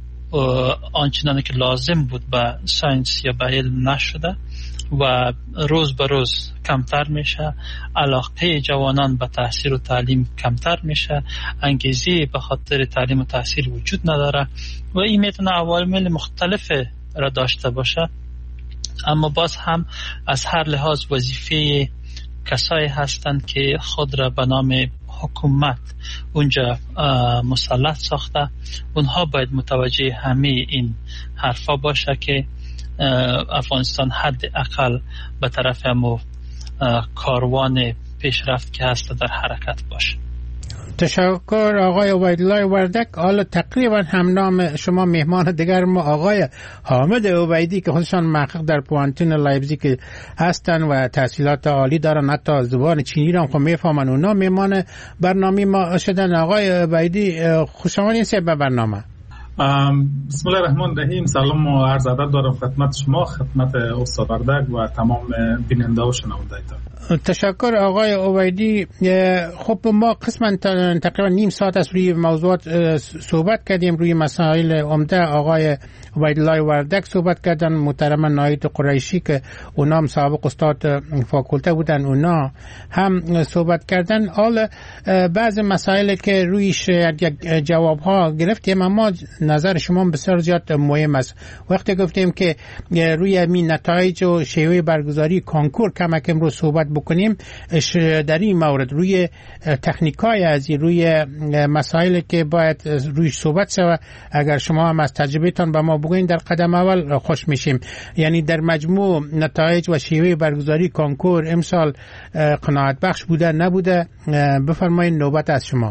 آنچنانی که لازم بود به ساینس یا به علم نشده و روز به روز کمتر میشه، علاقه جوانان به تحصیل و تعلیم کمتر میشه، انگیزه به خاطر تعلیم و تحصیل وجود نداره و این میتونه عوامل مختلف را داشته باشه. اما باز هم از هر لحاظ وظیفه کسایی هستند که خود را به نام حکومت اونجا مسلط ساخته، اونها باید متوجه همه این حرفا باشه که افغانستان حد اقل به طرف همو کاروان پیشرفت که هست در حرکت باشه. تشکر آقای عبیدالله وردک. حالا تقریبا هم نام شما مهمان دیگر ما آقای حامد عبیدی که خودشان محقق در پوانتون لایپزیگ هستن و تحصیلات عالی دارن، حتی زبان چینی را هم میفهمن. اونا مهمان برنامه ما شدن. آقای عبیدی خوش آمدید به برنامه. بسم الله الرحمن الرحیم. سلام و عرض ادب دارم خدمت شما، خدمت استاد وردک و تمام بیننده و شنوندگان. تشکر آقای عبیدی. خب ما قسما تقریبا نیم ساعت از روی موضوعات صحبت کردیم، روی مسائل عمده آقای عبیدالله وردک صحبت کردن، محترم نایت قریشی که اونا هم سابق استاد فاکولته بودن اونا هم صحبت کردن. حالا بعض مسائل که رویش جواب ها گرفتیم، اما نظر شما بسیار زیاد مهم است. وقتی گفتیم که روی همین نتایج و شیوه برگزاری کنکور کمک امروز صحبت بکنیم، در این مورد روی تکنیکای از روی مسائلی که باید رویش صحبت شود، اگر شما هم از تجربهتان به ما بگوین در قدم اول خوش میشیم. یعنی در مجموع نتایج و شیوه برگزاری کنکور امسال قناعت بخش بوده نبوده؟ بفرمایید، نوبت از شما.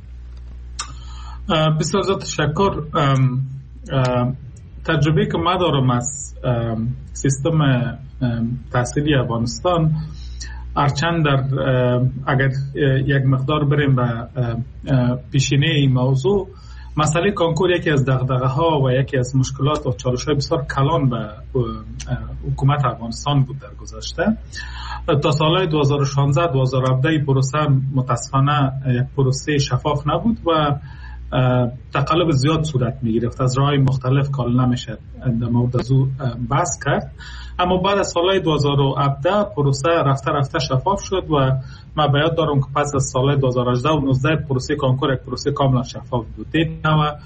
بسیار زیاد تشکر. تجربه که ما دارم از سیستم تحصیلی افغانستان، هرچند در اگر یک مقدار بریم به پیشینه این موضوع، مسئله کنکور یکی از دغدغه ها و یکی از مشکلات و چالش های بسیار کلان به حکومت افغانستان بود در گذشته. تا سالهای دو هزار و شانزده دو هزار و هفده پروسه متاسفانه یک پروسه شفاف نبود و تقلب زیاد صورت می گرفت. از راه‌های مختلف کال نمیشه در مورد از او بحث کرد. اما بعد از سالهای دو هزار و هفده پروسه رفته رفته شفاف شد و من باید دارم که پس از سالهای دو هزار و هجده و نوزده پروسه کنکور یک پروسه کاملا شفاف بود. و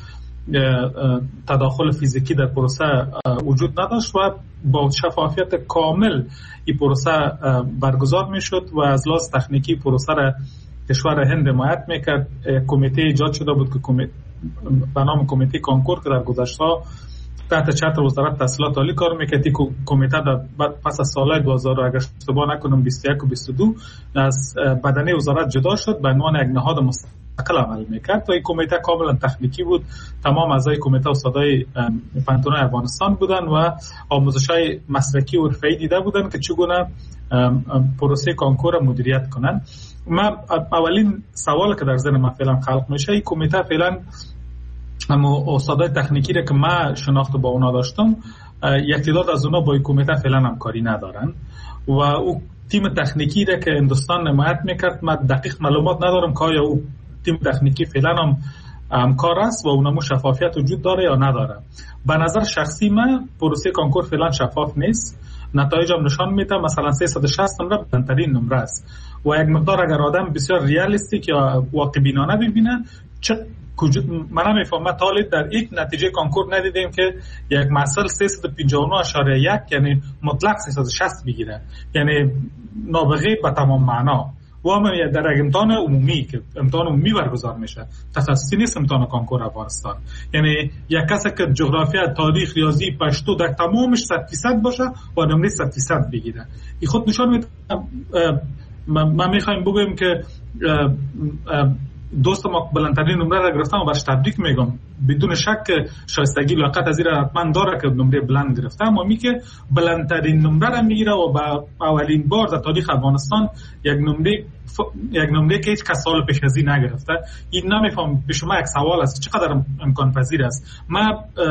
تداخل فیزیکی در پروسه وجود نداشت و با شفافیت کامل این پروسه برگزار میشد و از لحاظ تکنیکی پروسه را کشور هند حمایت میکرد. کمیته ایجاد شده بود که به نام کمیته کانکور که در گذشته تحت چتر وزارت تحصیلات عالی کار میکرد. کمیته در پس از سال دو هزار اگر اشتباه نکنم بیست و یک و بیست و دو از بدنه وزارت جدا شد به عنوان یک نهاد مستقل عمل میکرد و این کمیته کاملا تکنیکی بود. تمام اعضای کمیته استادای پانتونای افغانستان بودن و آموزش‌های مسلکی و حرفه‌ای دیده بودن که چگونه پروسه کانکور مدیریت کنن. من اولین سوال که در ذهن من فعلا خلق میشه، این کمیته فعلا اما استادای تکنیکی را که من شناخت با اونا داشتم، یک تعداد از اونا با این کمیته فعلا همکاری ندارن و او تیم تکنیکی را که هندوستان حمایت میکرد من دقیق معلومات ندارم که آیا او تیم تکنیکی فعلا هم همکار است و اونمو شفافیت وجود داره یا نداره. به نظر شخصی من پروسه کانکور فعلا شفاف نیست. نتایج هم نشان میده مثلا سیصد و شصت نمره بلندترین نمره است و یک مقدار اگر آدم بسیار ریالیستیک یا واقع بینانه ببینه چه من نمیفهمم تا حالا در یک نتیجه کانکور ندیدیم که یک محصل سیصد و پنجاه و نه اشاره یک یعنی مطلق سیصد و شصت بگیره، یعنی نابغه به تمام معنا. و هم در یک امتحان عمومی که امتحان عمومی برگزار میشه، تخصصی نیست امتحان کانکور افغانستان، یعنی یک کسی که جغرافیا، تاریخ، ریاضی، پشتو در تمامش صد درصد باشه و نمره صد درصد بگیره. این خود نشان میده. من میخوایم بگویم که دوست ما بلندترین نمره را گرفتم و برش تبریک میگم. بدون شک شایستگی لیاقت از این حتما داره که نمره بلند گرفتم و می که بلندترین نمره را میگیره و با اولین بار در تاریخ افغانستان یک نمره ف... یک نمره که هیچ کس سال پیش از این نگرفته. این نمیفهم به شما یک سوال است چقدر امکان پذیر است. من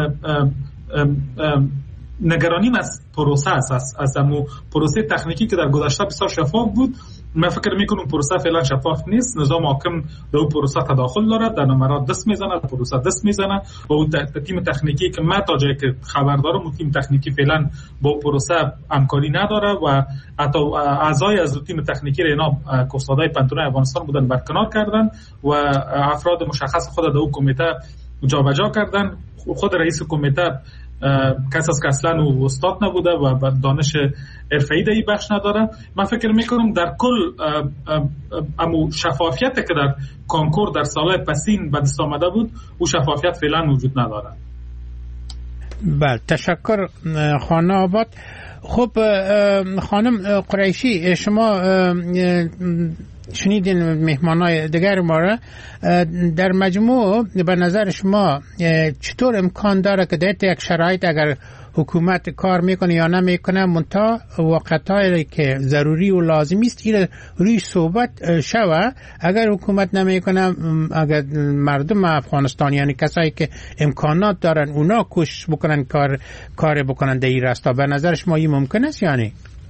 نگرانیم از پروسه است، از از امو پروسه تکنیکی که در گذشته بسیار شفاف بود. من فکر میکنم پروسه فعلا شفاف نیست. نظام حاکم در اون پروسه تداخل داره، در نمرات دست میزنه، پروسه دست میزنه و اون تیم تکنیکی که من تا جایی که خبر دارم اون تیم تکنیکی فعلا با پروسه همکاری نداره و حتی اعضای از تیم تکنیکی را اینا استادای پانتونای افغانستان بودن برکنار کردن و افراد مشخص خود در اون کمیته جابجا کردن. خود رئیس کمیته کس از که اصلا او استاد نبوده و دانش حرفه‌ای در این بخش نداره. من فکر میکنم در کل امو شفافیت که در کانکور در سالهای پسین به دست آمده بود او شفافیت فعلا وجود نداره. بله تشکر خانم آباد. خب خانم قریشی شما شنیدین مهمانای دیگر ما را، در مجموع به نظر شما چطور امکان داره که در یک شرایط اگر حکومت کار میکنه یا نمیکنه منتها وقتایی که ضروری و لازمی است این روی صحبت شوه، اگر حکومت نمیکنه اگر مردم افغانستان یعنی کسایی که امکانات دارن اونا کوشش بکنن کار کار بکنن در این راستا، به نظر شما این ممکن است یعنی؟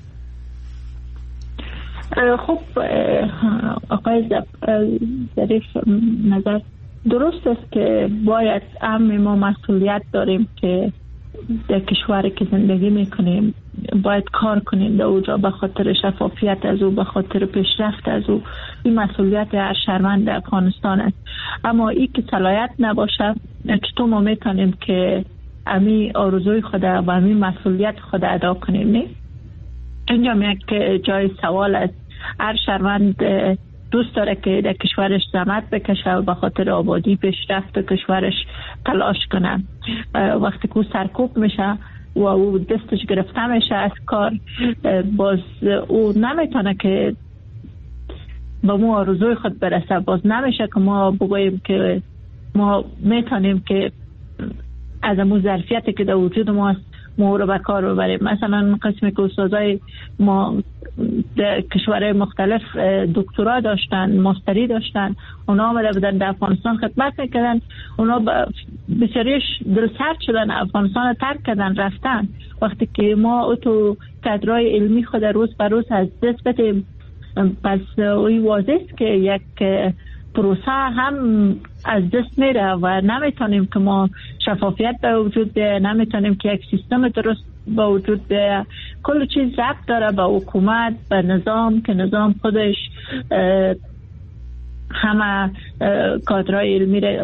خب آقای ظریف نظر درست است که باید هم ما مسئولیت داریم که در کشوری که زندگی میکنیم باید کار کنیم در اونجا به خاطر شفافیت از او، به خاطر پیشرفت از او. این مسئولیت هر شهروند افغانستان است. اما این که صلاحیت نباشه چطور ما میتونیم که امی آرزوی خود و امی مسئولیت خود ادا کنیم؟ نه اینجا یک جای سوال است. هر شهروند دوست داره که در کشورش زحمت بکشه و به خاطر آبادی پیشرفت کشورش تلاش کنه. وقتی که سرکوب میشه و او دستش گرفته میشه از کار، باز او نمیتونه که با ما آرزوی خود برسه. باز نمیشه که ما بگوییم که ما میتونیم که از امو ظرفیتی که در وجود ما ما رو به کار ببریم. مثلا قسمی که استادای ما در کشورهای مختلف دکترا داشتن، ماستری داشتن، اونا آمده بودن در افغانستان خدمت میکردن، اونا بسیاریش دلسرد شدن، افغانستان ترک کردن رفتن. وقتی که ما اتو کادرای علمی خود روز به روز از دست بدیم، پس اوی واضح است که یک پروسه هم از دست میره و نمیتونیم که ما شفافیت به وجود بیه، نمیتونیم که یک سیستم درست به وجود بیه. کل چیز ضبط داره به حکومت، به نظام که نظام خودش همه کادرهای علمی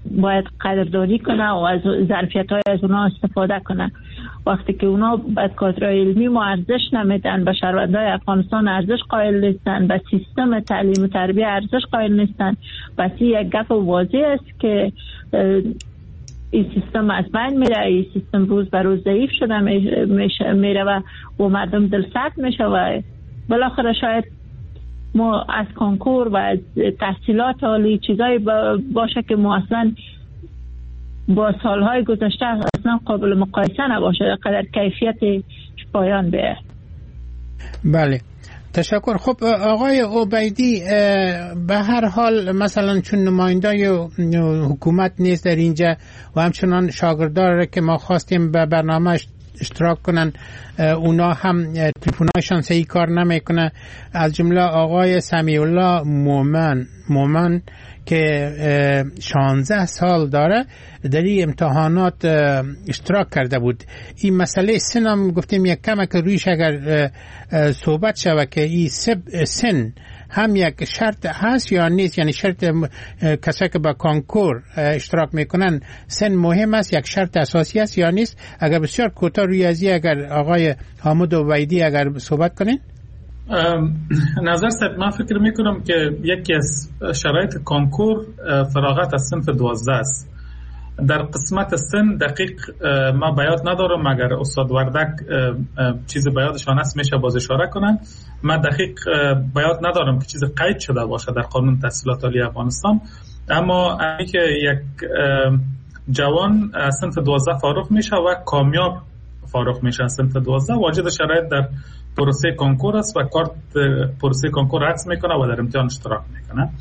باید قدردانی کنه و از ظرفیت های از اونا استفاده کنه. وقتی که اونا به کادرهای علمی ما ارزش نمیدن، به شهروندای افغانستان ارزش قائل نیستن، به سیستم تعلیم و تربیه ارزش قائل نیستن، پس یک گپ واضح است که این سیستم از بین میره. این سیستم روز به روز ضعیف شده میره و و مردم دلسرد میشه و بالاخره شاید ما از کنکور و از تحصیلات عالی چیزایی باشه که ما اصلا با سالهای گذشته اصلا قابل مقایسه نباشه، قدر کیفیت پایان بیه. بله تشکر. خب آقای عبیدی، به هر حال مثلا چون نمایندای حکومت نیست در اینجا و همچنان شاگردار که ما خواستیم به برنامه اشتراک کنن اونا هم تلفن‌هاشون صحیح کار نمیکنه، از جمله آقای سمیع الله مومن مومن که شانزده سال داره در این امتحانات اشتراک کرده بود. این مسئله سن هم گفتیم یک کم که رویش اگر صحبت شود که این سن هم یک شرط هست یا نیست، یعنی شرط کسایی که با کانکور اشتراک میکنن سن مهم است، یک شرط اساسی است یا نیست؟ اگر بسیار کوتاه روی ازی اگر آقای حامد عبیدی اگر صحبت کنین. نظر صاحب، من فکر میکنم که یکی از شرایط کانکور فراغت از صنف دوازده است. در قسمت سن دقیق ما بیاد ندارم، مگر استاد وردک چیز بیادشان است میشه باز اشاره کنن. من دقیق بیاد ندارم که چیز قید شده باشه در قانون تحصیلات عالی افغانستان، اما اینکه یک جوان از صنف دوازده فارغ میشه و کامیاب فارغ میشه از صنف دوازده، واجد شرایط در پروسه کنکور است و کارت پروسه کنکور عکس میکنه و در امتحان اشتراک میکنه.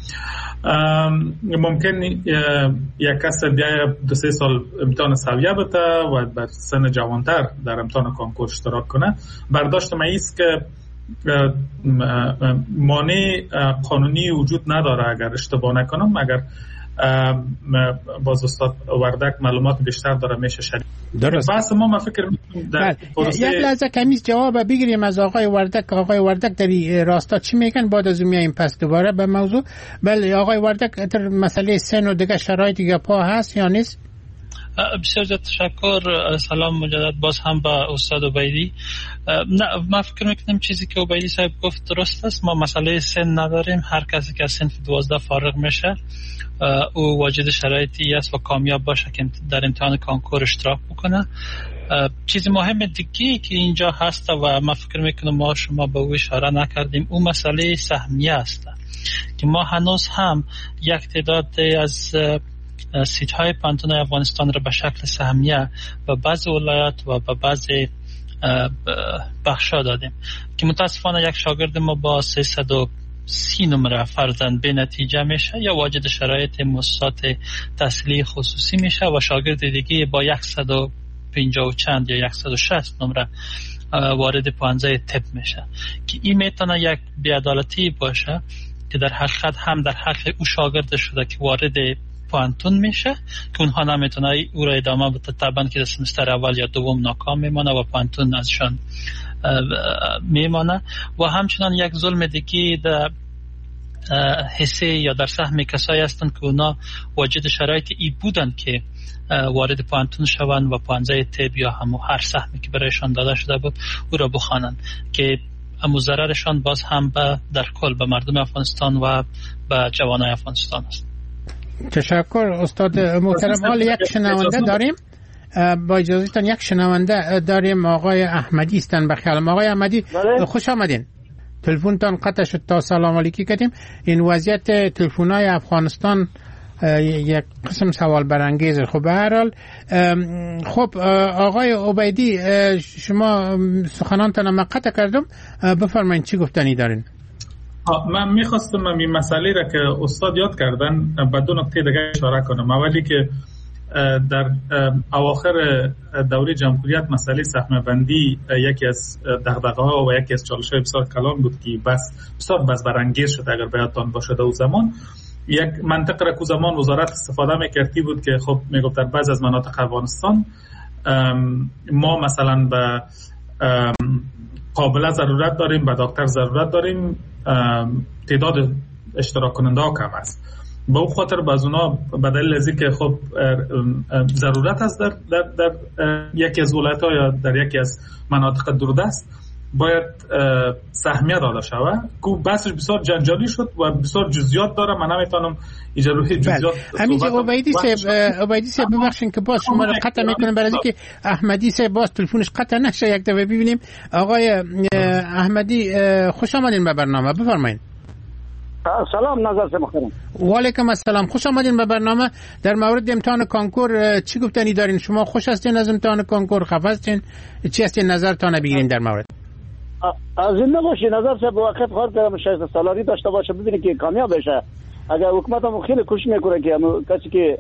ممکن یک کس بیای دو سه سال امتحان سویه بده و بر سن جوانتر در امتحان کنکور اشتراک کنه. برداشت من ایست که مانع قانونی وجود نداره اگر اشتباه نکنم، اگر باز استاد وردک معلومات بیشتر داره میشه شریک. درست. بحث ما من فکر میکنم در پروسه یک لحظه کمیز جواب بگیریم از آقای وردک. آقای وردک در راستا چی میگن بعد از میایم پس دوباره به موضوع. بله آقای وردک، در مسئله سن و دیگه شرایط دیگه پا هست یا نیست؟ بسیار تشکر. سلام مجدد باز هم با استاد عبیدی. نه ما فکر میکنم چیزی که عبیدی صاحب گفت درست است. ما مسئله سن نداریم، هر کسی که از صنف دوازده فارغ میشه او واجد شرایطی است و کامیاب باشه که در امتحان کانکور اشتراک بکنه. چیز مهم دیگه که اینجا هست و ما فکر میکنم ما شما به او اشاره نکردیم، اون مسئله سهمیه است که ما هنوز هم یک تعداد از سیت های پانتون افغانستان را به شکل سهمیه و بعضی ولایات و به بعضی بخشا دادیم که متاسفانه یک شاگرد ما با سیصد و سی نمره فرزند به نتیجه میشه یا واجد شرایط مؤسسات تحصیلی خصوصی میشه و شاگرد دیگه با صد و پنجاه و چند یا صد و شصت نمره وارد پانزده طب میشه که این میتونه یک بی‌عدالتی باشه که در حقیقت هم در حق او شاگرد شده که وارد پانتون میشه که اونها نمیتونه او را ادامه بده، طبعا که در سمستر اول یا دوم ناکام میمانه و پانتون ازشان میمانه. و همچنان یک ظلم دیگه در حصه یا در سهم کسایی هستند که اونا واجد شرایط ای بودن که وارد پانتون شوند و پانزده طب یا همو هر سهمی که برایشان داده شده بود او را بخوانند که امو ضررشان باز هم به در کل به مردم افغانستان و به جوانای افغانستان است. تشکر استاد محترم. حال یک شنونده داریم، با اجازهتون یک شنونده داریم، آقای احمدی هستن به خیالم. آقای احمدی خوش آمدین. تلفنتان قطع شد تا سلام علیکی کردیم. این وضعیت تلفن‌های افغانستان یک قسم سوال برانگیزه. خب به هر حال خب آقای عبیدی شما سخنانتان ما قطع کردم، بفرمایید چی گفتنی دارین؟ من میخواستم این مسئله را که استاد یاد کردن به دو نکته دیگه اشاره کنم. اولی که در اواخر دوره جمهوریت مسئله سهم بندی یکی از دغدغه‌ها و یکی از چالش‌های بسیار کلان بود که بس بسیار بس برانگیز شد. اگر بیادتان باشه او زمان یک منطقه را که زمان وزارت استفاده میکردی بود که خب میگفت در بعض از مناطق افغانستان ما مثلا به قابله ضرورت داریم، به دکتر ضرورت داریم، تعداد اشتراک کننده ها کم است. به خاطر باز اونا به دلیل از اینکه خب ضرورت است در در در یکی از ولایت‌ها یا در یکی از مناطق دوردست باید سهمیه داده شود که بحثش بسیار جنجالی شد و بسیار جزئیات داره. من نمیتونم اینجا روی جزئیات همینجا عبیدی صاحب عبیدی صاحب ببخشید که باز شما رو قطع میکنم برای اینکه احمدی صاحب باز تلفنش قطع نشه یک دفعه ببینیم. آقای احمدی خوش آمدین به برنامه، بفرمایید. سلام نظر محترم. و علیکم السلام، خوش آمدین به برنامه. در مورد امتحان کنکور چی گفتنی دارین؟ شما خوش هستین از امتحان کنکور؟ خفه هستین؟ چی هستین نظرتان بگیرین در مورد؟ از این نباشی نظر صاحب وقت خواهد کردم شایسته سالاری داشته باشه ببینی که کامیاب بشه. اگر حکومت هم خیلی کوشش میکنه که کسی که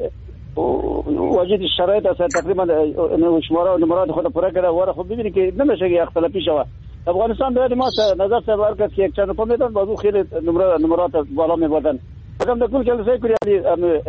واجد شرایط است تقریبا شماره و نمرات خود پورا کرده واره خود ببینی که نمیشه که اختلافی شود. افغانستان باید ما نظر صاحب هر کسی که یک چند پا میدن بازو خیلی نمرات بالا میبردن. اگر در کل جلسه کردی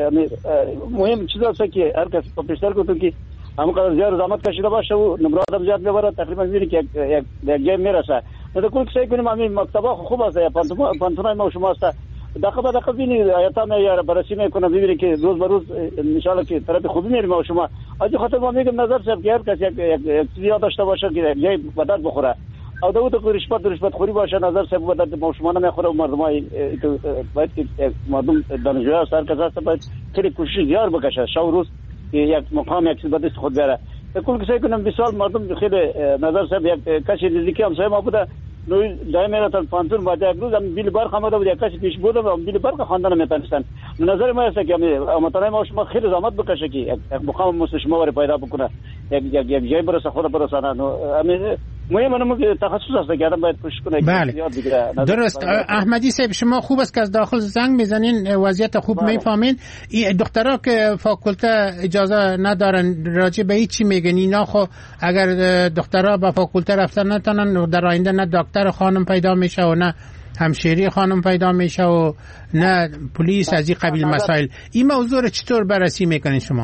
مهم چیز است که هر کسی پیشتر کنه که همونقدر زیاد زحمت کشیده باشه و نمرات هم زیاد میبره تقریبا میبینی که یک یک جای میرسه. در کل سعی کنیم همین مکتبا خوب است یا پانتونای ما شما است دقیقا به دقیقا بینی آیتا یا بررسی میکنه ببینی که روز به روز انشالله که طرف خوبی میریم ما شما. از خاطر ما میگم نظر صاحب که هر کسی یک چیزی داشته باشه که جای بدت بخوره او دو تا رشوت رشوت خوری باشه نظر صاحب بدت ما شما نمیخوره و مردمای باید که مردم دانشجوها سر کسا باید خیلی کوشش زیاد بکشه شو روز یک مقام یک چیز بدست خود بیاره. کل سعی کنم بیسال مردم خیلی نظر صاحب یک کسی نزدیکی همسایه ما بوده نوی دائم میرفتن پانتون بعد یک روز هم بیل برق آمده بود یک کسی پیش بود و بیل برق خواندن نمیتونستن. نظر ما است که امتحان ما شما خیلی زحمت بکشه که یک مقام مثل شما وری پیدا بکنه یک یک یک جای برسه خود برسانه. همین مهم منم تخصص است که آدم باید کوشش کنه. بله درست. احمدی صاحب شما خوب است که از داخل زنگ میزنین وضعیت خوب میفهمین. این دخترها که فاکولته اجازه ندارن راجع به چی میگن اینا؟ خو اگر دخترها به فاکولته رفتن نتونن در آینده نه دکتر خانم پیدا میشه و نه همشیری خانم پیدا میشه و نه پلیس از این قبیل مسائل. این موضوع رو چطور بررسی میکنین شما؟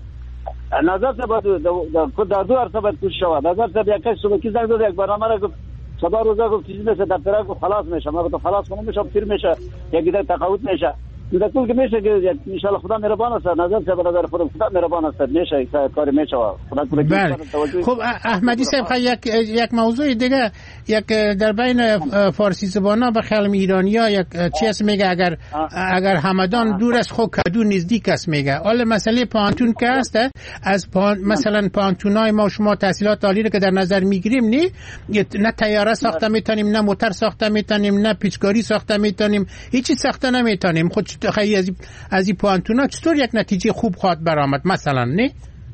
نظر صاحب در دو عرصه باید کوشش شود. نظر صاحب یک کسی صبح کی زنگ داد یک برنامه را گفت صدا روزا گفت چیزی مثل دفتر گفت خلاص میشه. ما گفتم خلاص کنم میشه پیر میشه یک دیگه تقاعد میشه. در کل که میشه که ان شاء الله خدا مهربان است. نظر صاحب نظر خودم خدا مهربان است میشه کار میشه خدا کنه. بله خب احمدی صاحب یک یک موضوع دیگه یک در بین فارسی زبانا به خیال ایرانی‌ها یک چیز میگه اگر اگر همدان دور از خود کدو نزدیک است میگه. حالا مسئله پانتون که هست از پان مثلا پانتونای ما شما تحصیلات عالی رو که در نظر میگیریم نه نه طیاره ساخته میتونیم نه موتور ساخته میتونیم نه پیچکاری ساخته میتونیم هیچ چیز ساخته نمیتونیم. خود خیلی از از این پوانتونا چطور یک نتیجه خوب خواهد برآمد مثلا؟ نه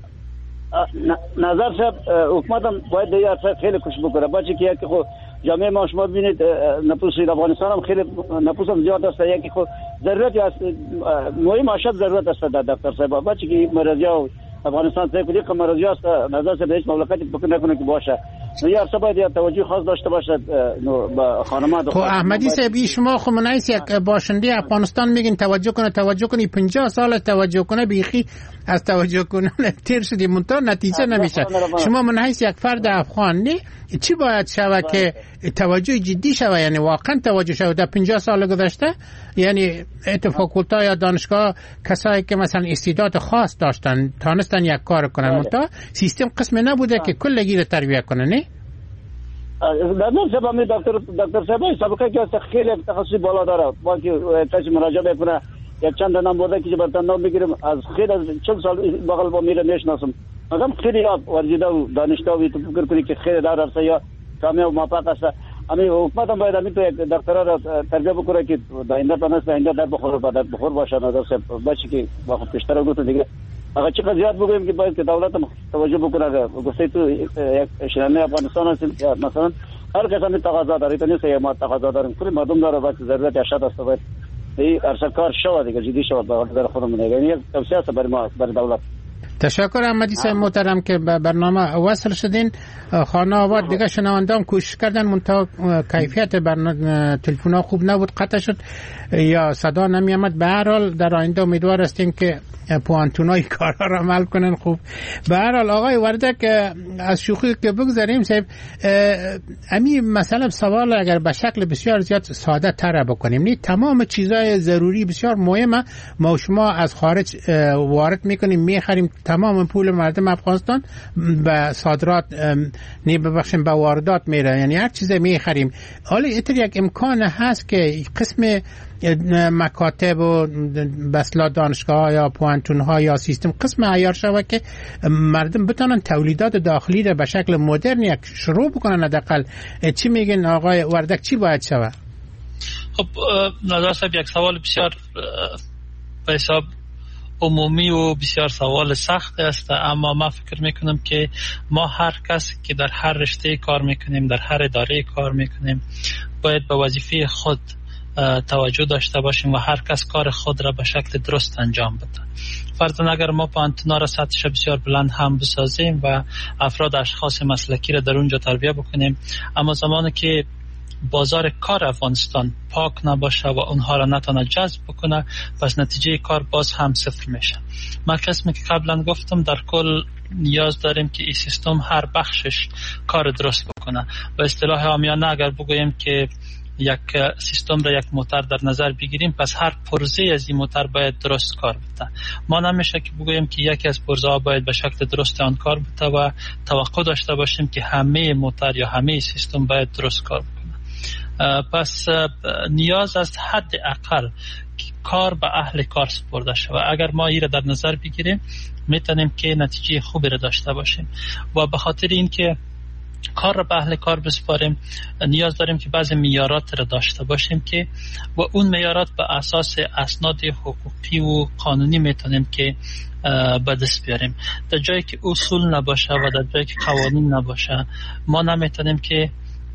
نظر صاحب حکومت هم باید دیگه خیلی کوشش بکنه. باشه که یکی خود جامعه ما شما ببینید نفوس افغانستان هم خیلی نفوس هم زیاد است. یکی خود ضرورت است مهم اشد ضرورت است در دفتر صاحب. باشه که مراجعه افغانستان سعی کنه که مراجعه است نظر صاحب هیچ مملکتی بکنه نکنه که باشه یا سبا باید توجه خاص داشته باشد با خانم‌ها. خب احمدی صاحب شما خب منایس یک باشنده افغانستان میگین توجه کنه توجه کنی پنجاه سال توجه کنه بیخی از توجه کنه تیر شدی منتها نتیجه نمیشه. شما منایس یک فرد افغان نه چی باید شود که توجه جدی شود یعنی واقعا توجه شود در پنجاه سال گذشته یعنی اتفاقات یا دانشگاه کسایی که مثلا استعداد خاص داشتن تونستن یک کار کنن منتها سیستم قسم نبوده که کلگی رو تربیت کنه. نه در سبب می دکتر دکتر صاحب سابقه که خیلی تخصصی بالا داره با که کسی مراجعه بکنه یک چند نام بوده که برتن نام بگیرم از خیلی از چند سال بغل با میره نشناسم مگم خیلی ورزیده و دانشگاه و تو فکر کنی که خیلی در عرصه یا کامیاب و موفق است. امی حکومت هم باید همین تو یک دکترها را تربیت بکنه که آینده تونست آینده در بخور بدت بخور باشه. نظر صاحب باشه که با خود پیشتر گفت دیگه اگر چقدر زیاد بگویم که باید که دولت هم توجه بکنه. گفته تو یک شنانه افغانستان هست مثلا هر کس هم تقاضا داره تا نیست ما تقاضا داریم کلی مردم داره باید ضرورت اشد است باید این عرصه کار شود دیگه جدی شود به نظر خودم. یعنی یک توصیه است برای ما برای دولت. تشکر احمدی صاحب محترم که به برنامه وصل شدین. خانه آباد دیگه شنوندام کوشش کردن منتها کیفیت برنامه تلفن ها خوب نبود، قطع شد یا صدا نمی آمد. به هر حال در آینده امیدوار هستیم که پوانتونای کارا را عمل کنن خوب. به هر حال آقای وردک از شوخی که بگذاریم صاحب، امی مثلا سوال اگر به شکل بسیار زیاد ساده تر بکنیم، نه تمام چیزای ضروری بسیار مهمه ما شما از خارج وارد میکنیم میخریم، تمام پول مردم افغانستان به صادرات نه ببخشیم به واردات میره، یعنی هر چیز میخریم. حالا اینطور یک امکان هست که قسم مکاتب و بسلا دانشگاه یا پوانتون ها یا سیستم قسم عیار شود که مردم بتونن تولیدات داخلی را به شکل مدرن یک شروع بکنن. حداقل چی میگن آقای وردک، چی باید شود؟ خب نظر صاحب یک سوال بسیار به حساب عمومی و بسیار سوال سخت است، اما ما فکر میکنم که ما هر کس که در هر رشته کار میکنیم، در هر اداره کار میکنیم، باید به وظیفه خود توجه داشته باشیم و هر کس کار خود را به شکل درست انجام بده. فرضاً اگر ما پانتونا را سطحش بسیار بلند هم بسازیم و افراد اشخاص مسلکی را در اونجا تربیت بکنیم، اما زمانی که بازار کار افغانستان پاک نباشه و اونها را نتونه جذب بکنه، پس نتیجه کار باز هم صفر میشه. من قسمی که قبلا گفتم در کل نیاز داریم که این سیستم هر بخشش کار درست بکنه. و اصطلاح عامیانه اگر بگوییم که یک سیستم را یک موتور در نظر بگیریم، پس هر پرزه از این موتور باید درست کار بده. ما نمیشه که بگوییم که یکی از پرزه ها باید به شکل درست آن کار بده و توقع داشته باشیم که همه موتور یا همه سیستم باید درست کار بکنه. پس نیاز است حد اقل کار به اهل کار سپرده شود. اگر ما این را در نظر بگیریم میتونیم که نتیجه خوبی را داشته باشیم. و به خاطر اینکه کار را به اهل کار بسپاریم، نیاز داریم که بعضی معیارات را داشته باشیم که و اون معیارات به اساس اسناد حقوقی و قانونی میتونیم که به دست بیاریم. در جایی که اصول نباشه و در جایی که قوانین نباشه، ما نمیتونیم که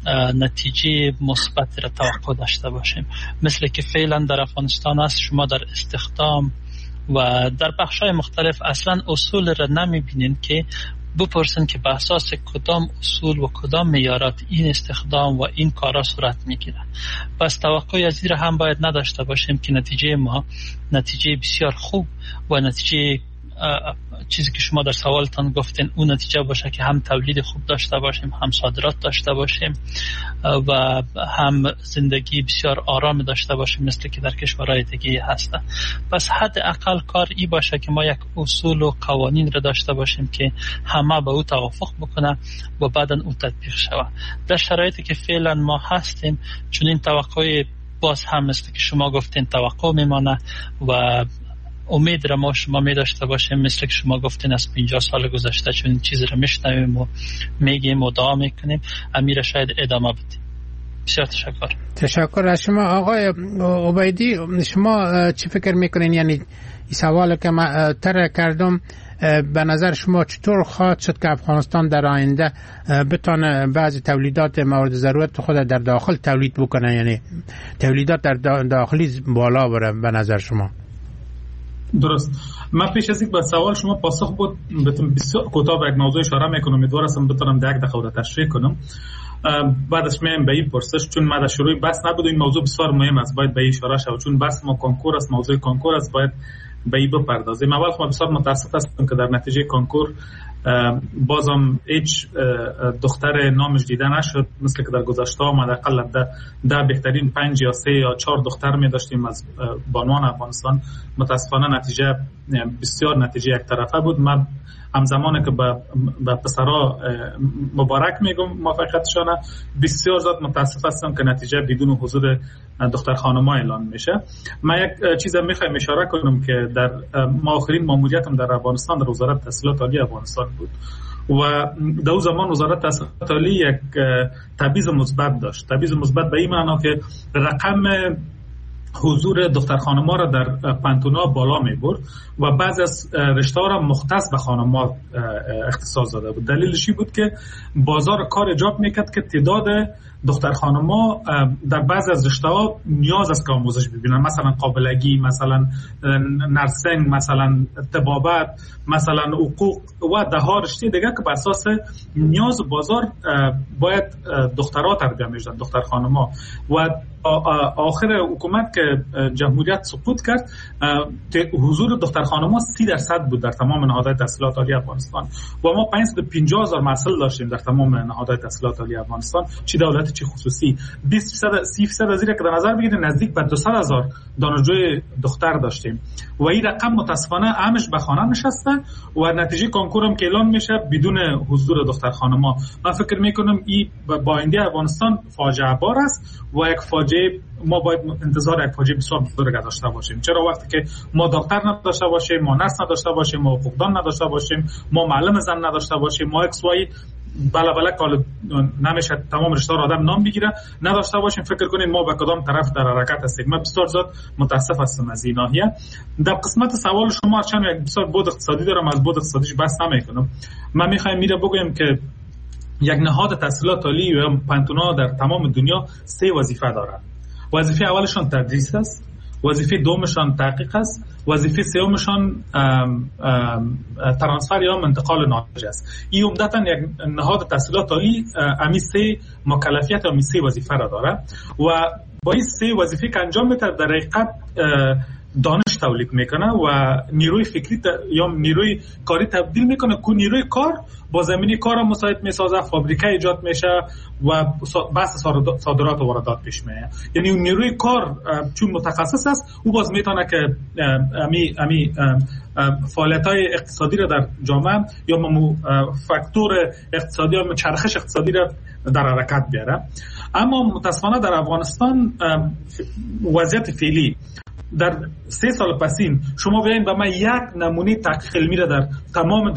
نتیجه مثبت را توقع داشته باشیم. مثل که فعلا در افغانستان است، شما در استخدام و در بخش‌های مختلف اصلا اصول را نمیبینین که بپرسن که به اساس کدام اصول و کدام معیارات این استخدام و این کارا صورت میگیره. پس توقع از این را هم باید نداشته باشیم که نتیجه ما نتیجه بسیار خوب و نتیجه چیزی که شما در سوالتان گفتین اون نتیجه باشه که هم تولید خوب داشته باشیم، هم صادرات داشته باشیم و هم زندگی بسیار آرام داشته باشیم مثل که در کشورهای دیگه هسته. پس حد اقل کار ای باشه که ما یک اصول و قوانین را داشته باشیم که همه به او توافق بکنه و بعدا او تطبیق شود. در شرایطی که فعلا ما هستیم، چون این توقع باز هم مثل که شما گفتین توقع میمانه و امید را ما شما می داشته باشیم مثل که شما گفتین از پنجاه سال گذشته چون این چیز را میشنویم و میگیم و دعا میکنیم، امیر شاید ادامه بدیم. بسیار تشکر. تشکر از شما آقای عبیدی. شما چی فکر میکنین؟ یعنی این سوال که من طرح کردم به نظر شما چطور خواهد شد که افغانستان در آینده بتونه بعضی تولیدات مورد ضرورت خود در داخل تولید بکنه، یعنی تولیدات در داخلی بالا بره به نظر شما؟ درست. من پیش از اینکه به سوال شما پاسخ بود بتونم بسیار کوتاه به یک موضوع اشاره میکنم، امیدوارم بتونم در یک دقیقه تشریح کنم. بعدش میایم به این پرسش، چون ما در شروع بحث نبود این موضوع بسیار مهم است، باید به این اشاره شود چون بحث ما کنکور است، موضوع کنکور است، باید به این بپردازیم. اول ما بسیار متاسف هستم که در نتیجه کنکور بازم هیچ دختر نامش دیده نشد مثل که در گذشته آمد. حداقل در بهترین پنج یا سه یا چهار دختر می داشتیم از بانوان افغانستان. متاسفانه نتیجه بسیار نتیجه یک طرفه بود. من همزمان که به پسرها مبارک میگم موفقیتشان، بسیار زیاد متاسف هستم که نتیجه بدون حضور دختر خانم‌ها اعلان میشه. من یک چیز میخوایم اشاره کنم که در ما آخرین ماموریتم در افغانستان در وزارت تحصیلات عالی افغانستان بود و در اون زمان وزارت تحصیلات عالی یک تبعیض مثبت داشت. تبعیض مثبت به این معنا که رقم حضور دختر خانم‌ها را در پانتونا بالا می‌برد و بعضی از رشته‌ها را مختص به خانم‌ها اختصاص داده بود. دلیلش این بود که بازار کار ایجاب می‌کرد که تعداد دختر خانما در بعض از رشته‌ها نیاز است که آموزش ببینن، مثلا قابلگی، مثلا نرسنگ، مثلا طبابت، مثلا حقوق و ده ها رشته دیگه که بر اساس نیاز بازار باید دخترها تربیت میشدن، دختر خانما. و آخر حکومت که جمهوریت سقوط کرد، حضور دختر خانما سی درصد بود در تمام نهادهای تحصیلات عالی افغانستان و ما پانصد و پنجاه هزار محصل داشتیم در تمام نهادهای تحصیلات عالی افغانستان، چه دولتی چه خصوصی. بیست درصد سی درصد از این که در نظر بگیرید نزدیک به دویست هزار دانشجوی دختر داشتیم و این رقم متاسفانه همش به خانه نشسته و نتیجه کنکور هم که اعلان میشه بدون حضور دختر خانما. من فکر میکنم این با آینده افغانستان فاجعه بار است و یک فاجعه ما باید انتظار یک فاجعه بسیار بزرگ داشته باشیم. چرا وقتی که ما دکتر نداشته باشیم، ما نرس نداشته باشیم، ما حقوقدان نداشته باشیم، ما معلم زن نداشته باشیم، ما اکس وای بالا بالا کال نمیشه تمام رشته را آدم نام بگیره نداشته باشیم، فکر کنین ما به کدام طرف در حرکت هستیم. من بسیار زیاد متاسف هستم از این ناحیه. در قسمت سوال شما چند یک بسیار بود اقتصادی دارم، از بود اقتصادیش بحث نمیکنم. من میخوایم میره بگم که یک نهاد تحصیلات عالی یا پانتونا در تمام دنیا سه وظیفه دارند. وظیفه اولشان تدریس است، وظیفه دومشان تحقیق است، وظیفه سومشان ترانسفر یا انتقال نالج است. این عمدتاً یک نهاد تحصیلات عالی امی سه مکلفیت یا امی سه وظیفه را داره و با این سه وظیفه که انجام میده در حقیقت دانش تولید میکنه و نیروی فکری یا نیروی کاری تبدیل میکنه که نیروی کار با زمینی کار مساعد میسازه، فابریکه ایجاد میشه و بحث صادرات و واردات پیش میاد. یعنی اون نیروی کار چون متخصص است او باز میتونه که امی امی فعالیت‌های اقتصادی را در جامعه یا فاکتور اقتصادی یا چرخش اقتصادی را در حرکت بیاره. اما متاسفانه در افغانستان وضعیت فعلی در سه سال پسین شما بیاین به من یک نمونه تحقیق علمی را در تمام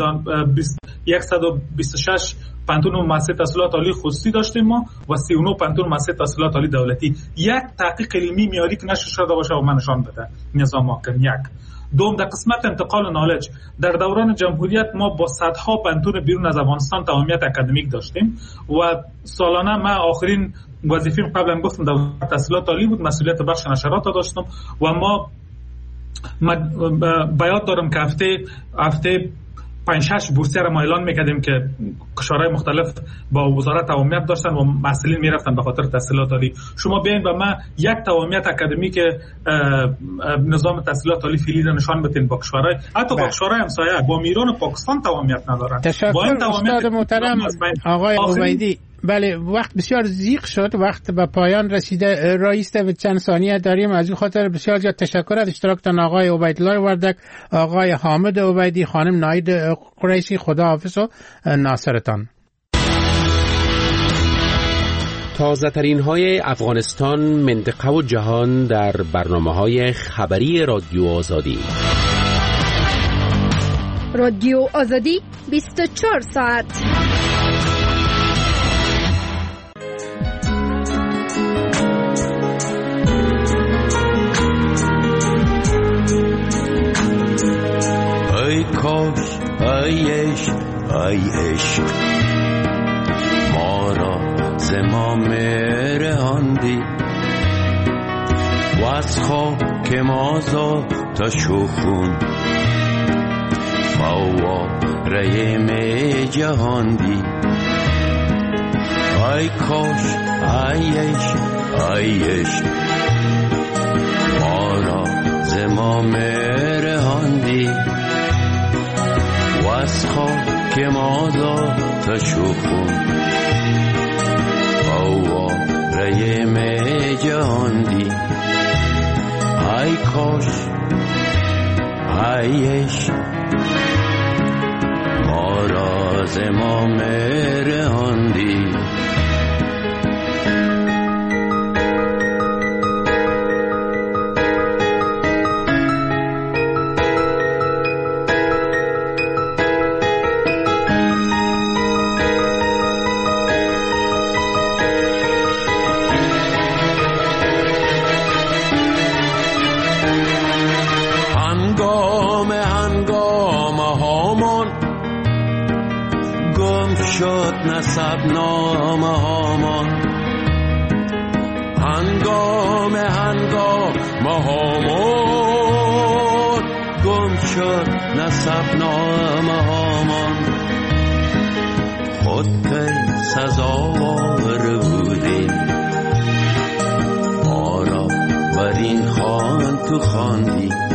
صد و بیست و شش پانتون مؤسسه تحصیلات عالی خصوصی داشتیم ما و سی و نه پانتون مؤسسه تحصیلات عالی دولتی. یک تحقیق علمی معیاری که نشر شده باشه و من نشان بده نظام محکم. یک دوم در قسمت انتقال نالج در دوران جمهوریت ما با صدها پانتون بیرون از افغانستان تمامیت اکادمیک داشتیم و سالانه ما آخرین وظیفه قبلا گفتم در تحصیلات عالی بود، مسئولیت بخش نشرات داشتم و ما بیاد دارم که هفته هفته پنج شش بورسیه را ما اعلان میکردیم که کشورهای مختلف با وزارت تمامیت داشتن و محصلین میرفتن به خاطر تحصیلات عالی. شما بیاین به ما یک تمامیت اکادمیک نظام تحصیلات عالی فعلی را نشان بدین با کشورهای حتی با کشورهای همسایه با ایران و پاکستان تمامیت ندارن. تشکر استاد محترم آقای عبیدی. بله وقت بسیار زیق شد، وقت به پایان رسیده. رئیس و چند ثانیه داریم، از این خاطر بسیار زیاد تشکر از اشتراکتان آقای عبیدالله وردک، آقای حامد عبیدی، خانم ناهید قریشی. خدا حافظ و ناصرتان. تازه ترین های افغانستان، منطقه و جهان در برنامه های خبری رادیو آزادی. رادیو آزادی بیست و چهار ساعت. ای کاش ای عشق ای عشق ما را ز ما مرهاندی و از خاک ما تا شخون فواره می جهاندی. ای کاش ای عشق ای عشق ما را ز ما مرهاندی و از خاک ما تا شخون فواره می جهاندی. ای کاش ای عشق ما را ز ما مرهاندی. نسب نامه هامان هنگام هنگام هامون گم شد نصب نامه هامان خود که سزاوار بودی ما را بر این خان تو خواندی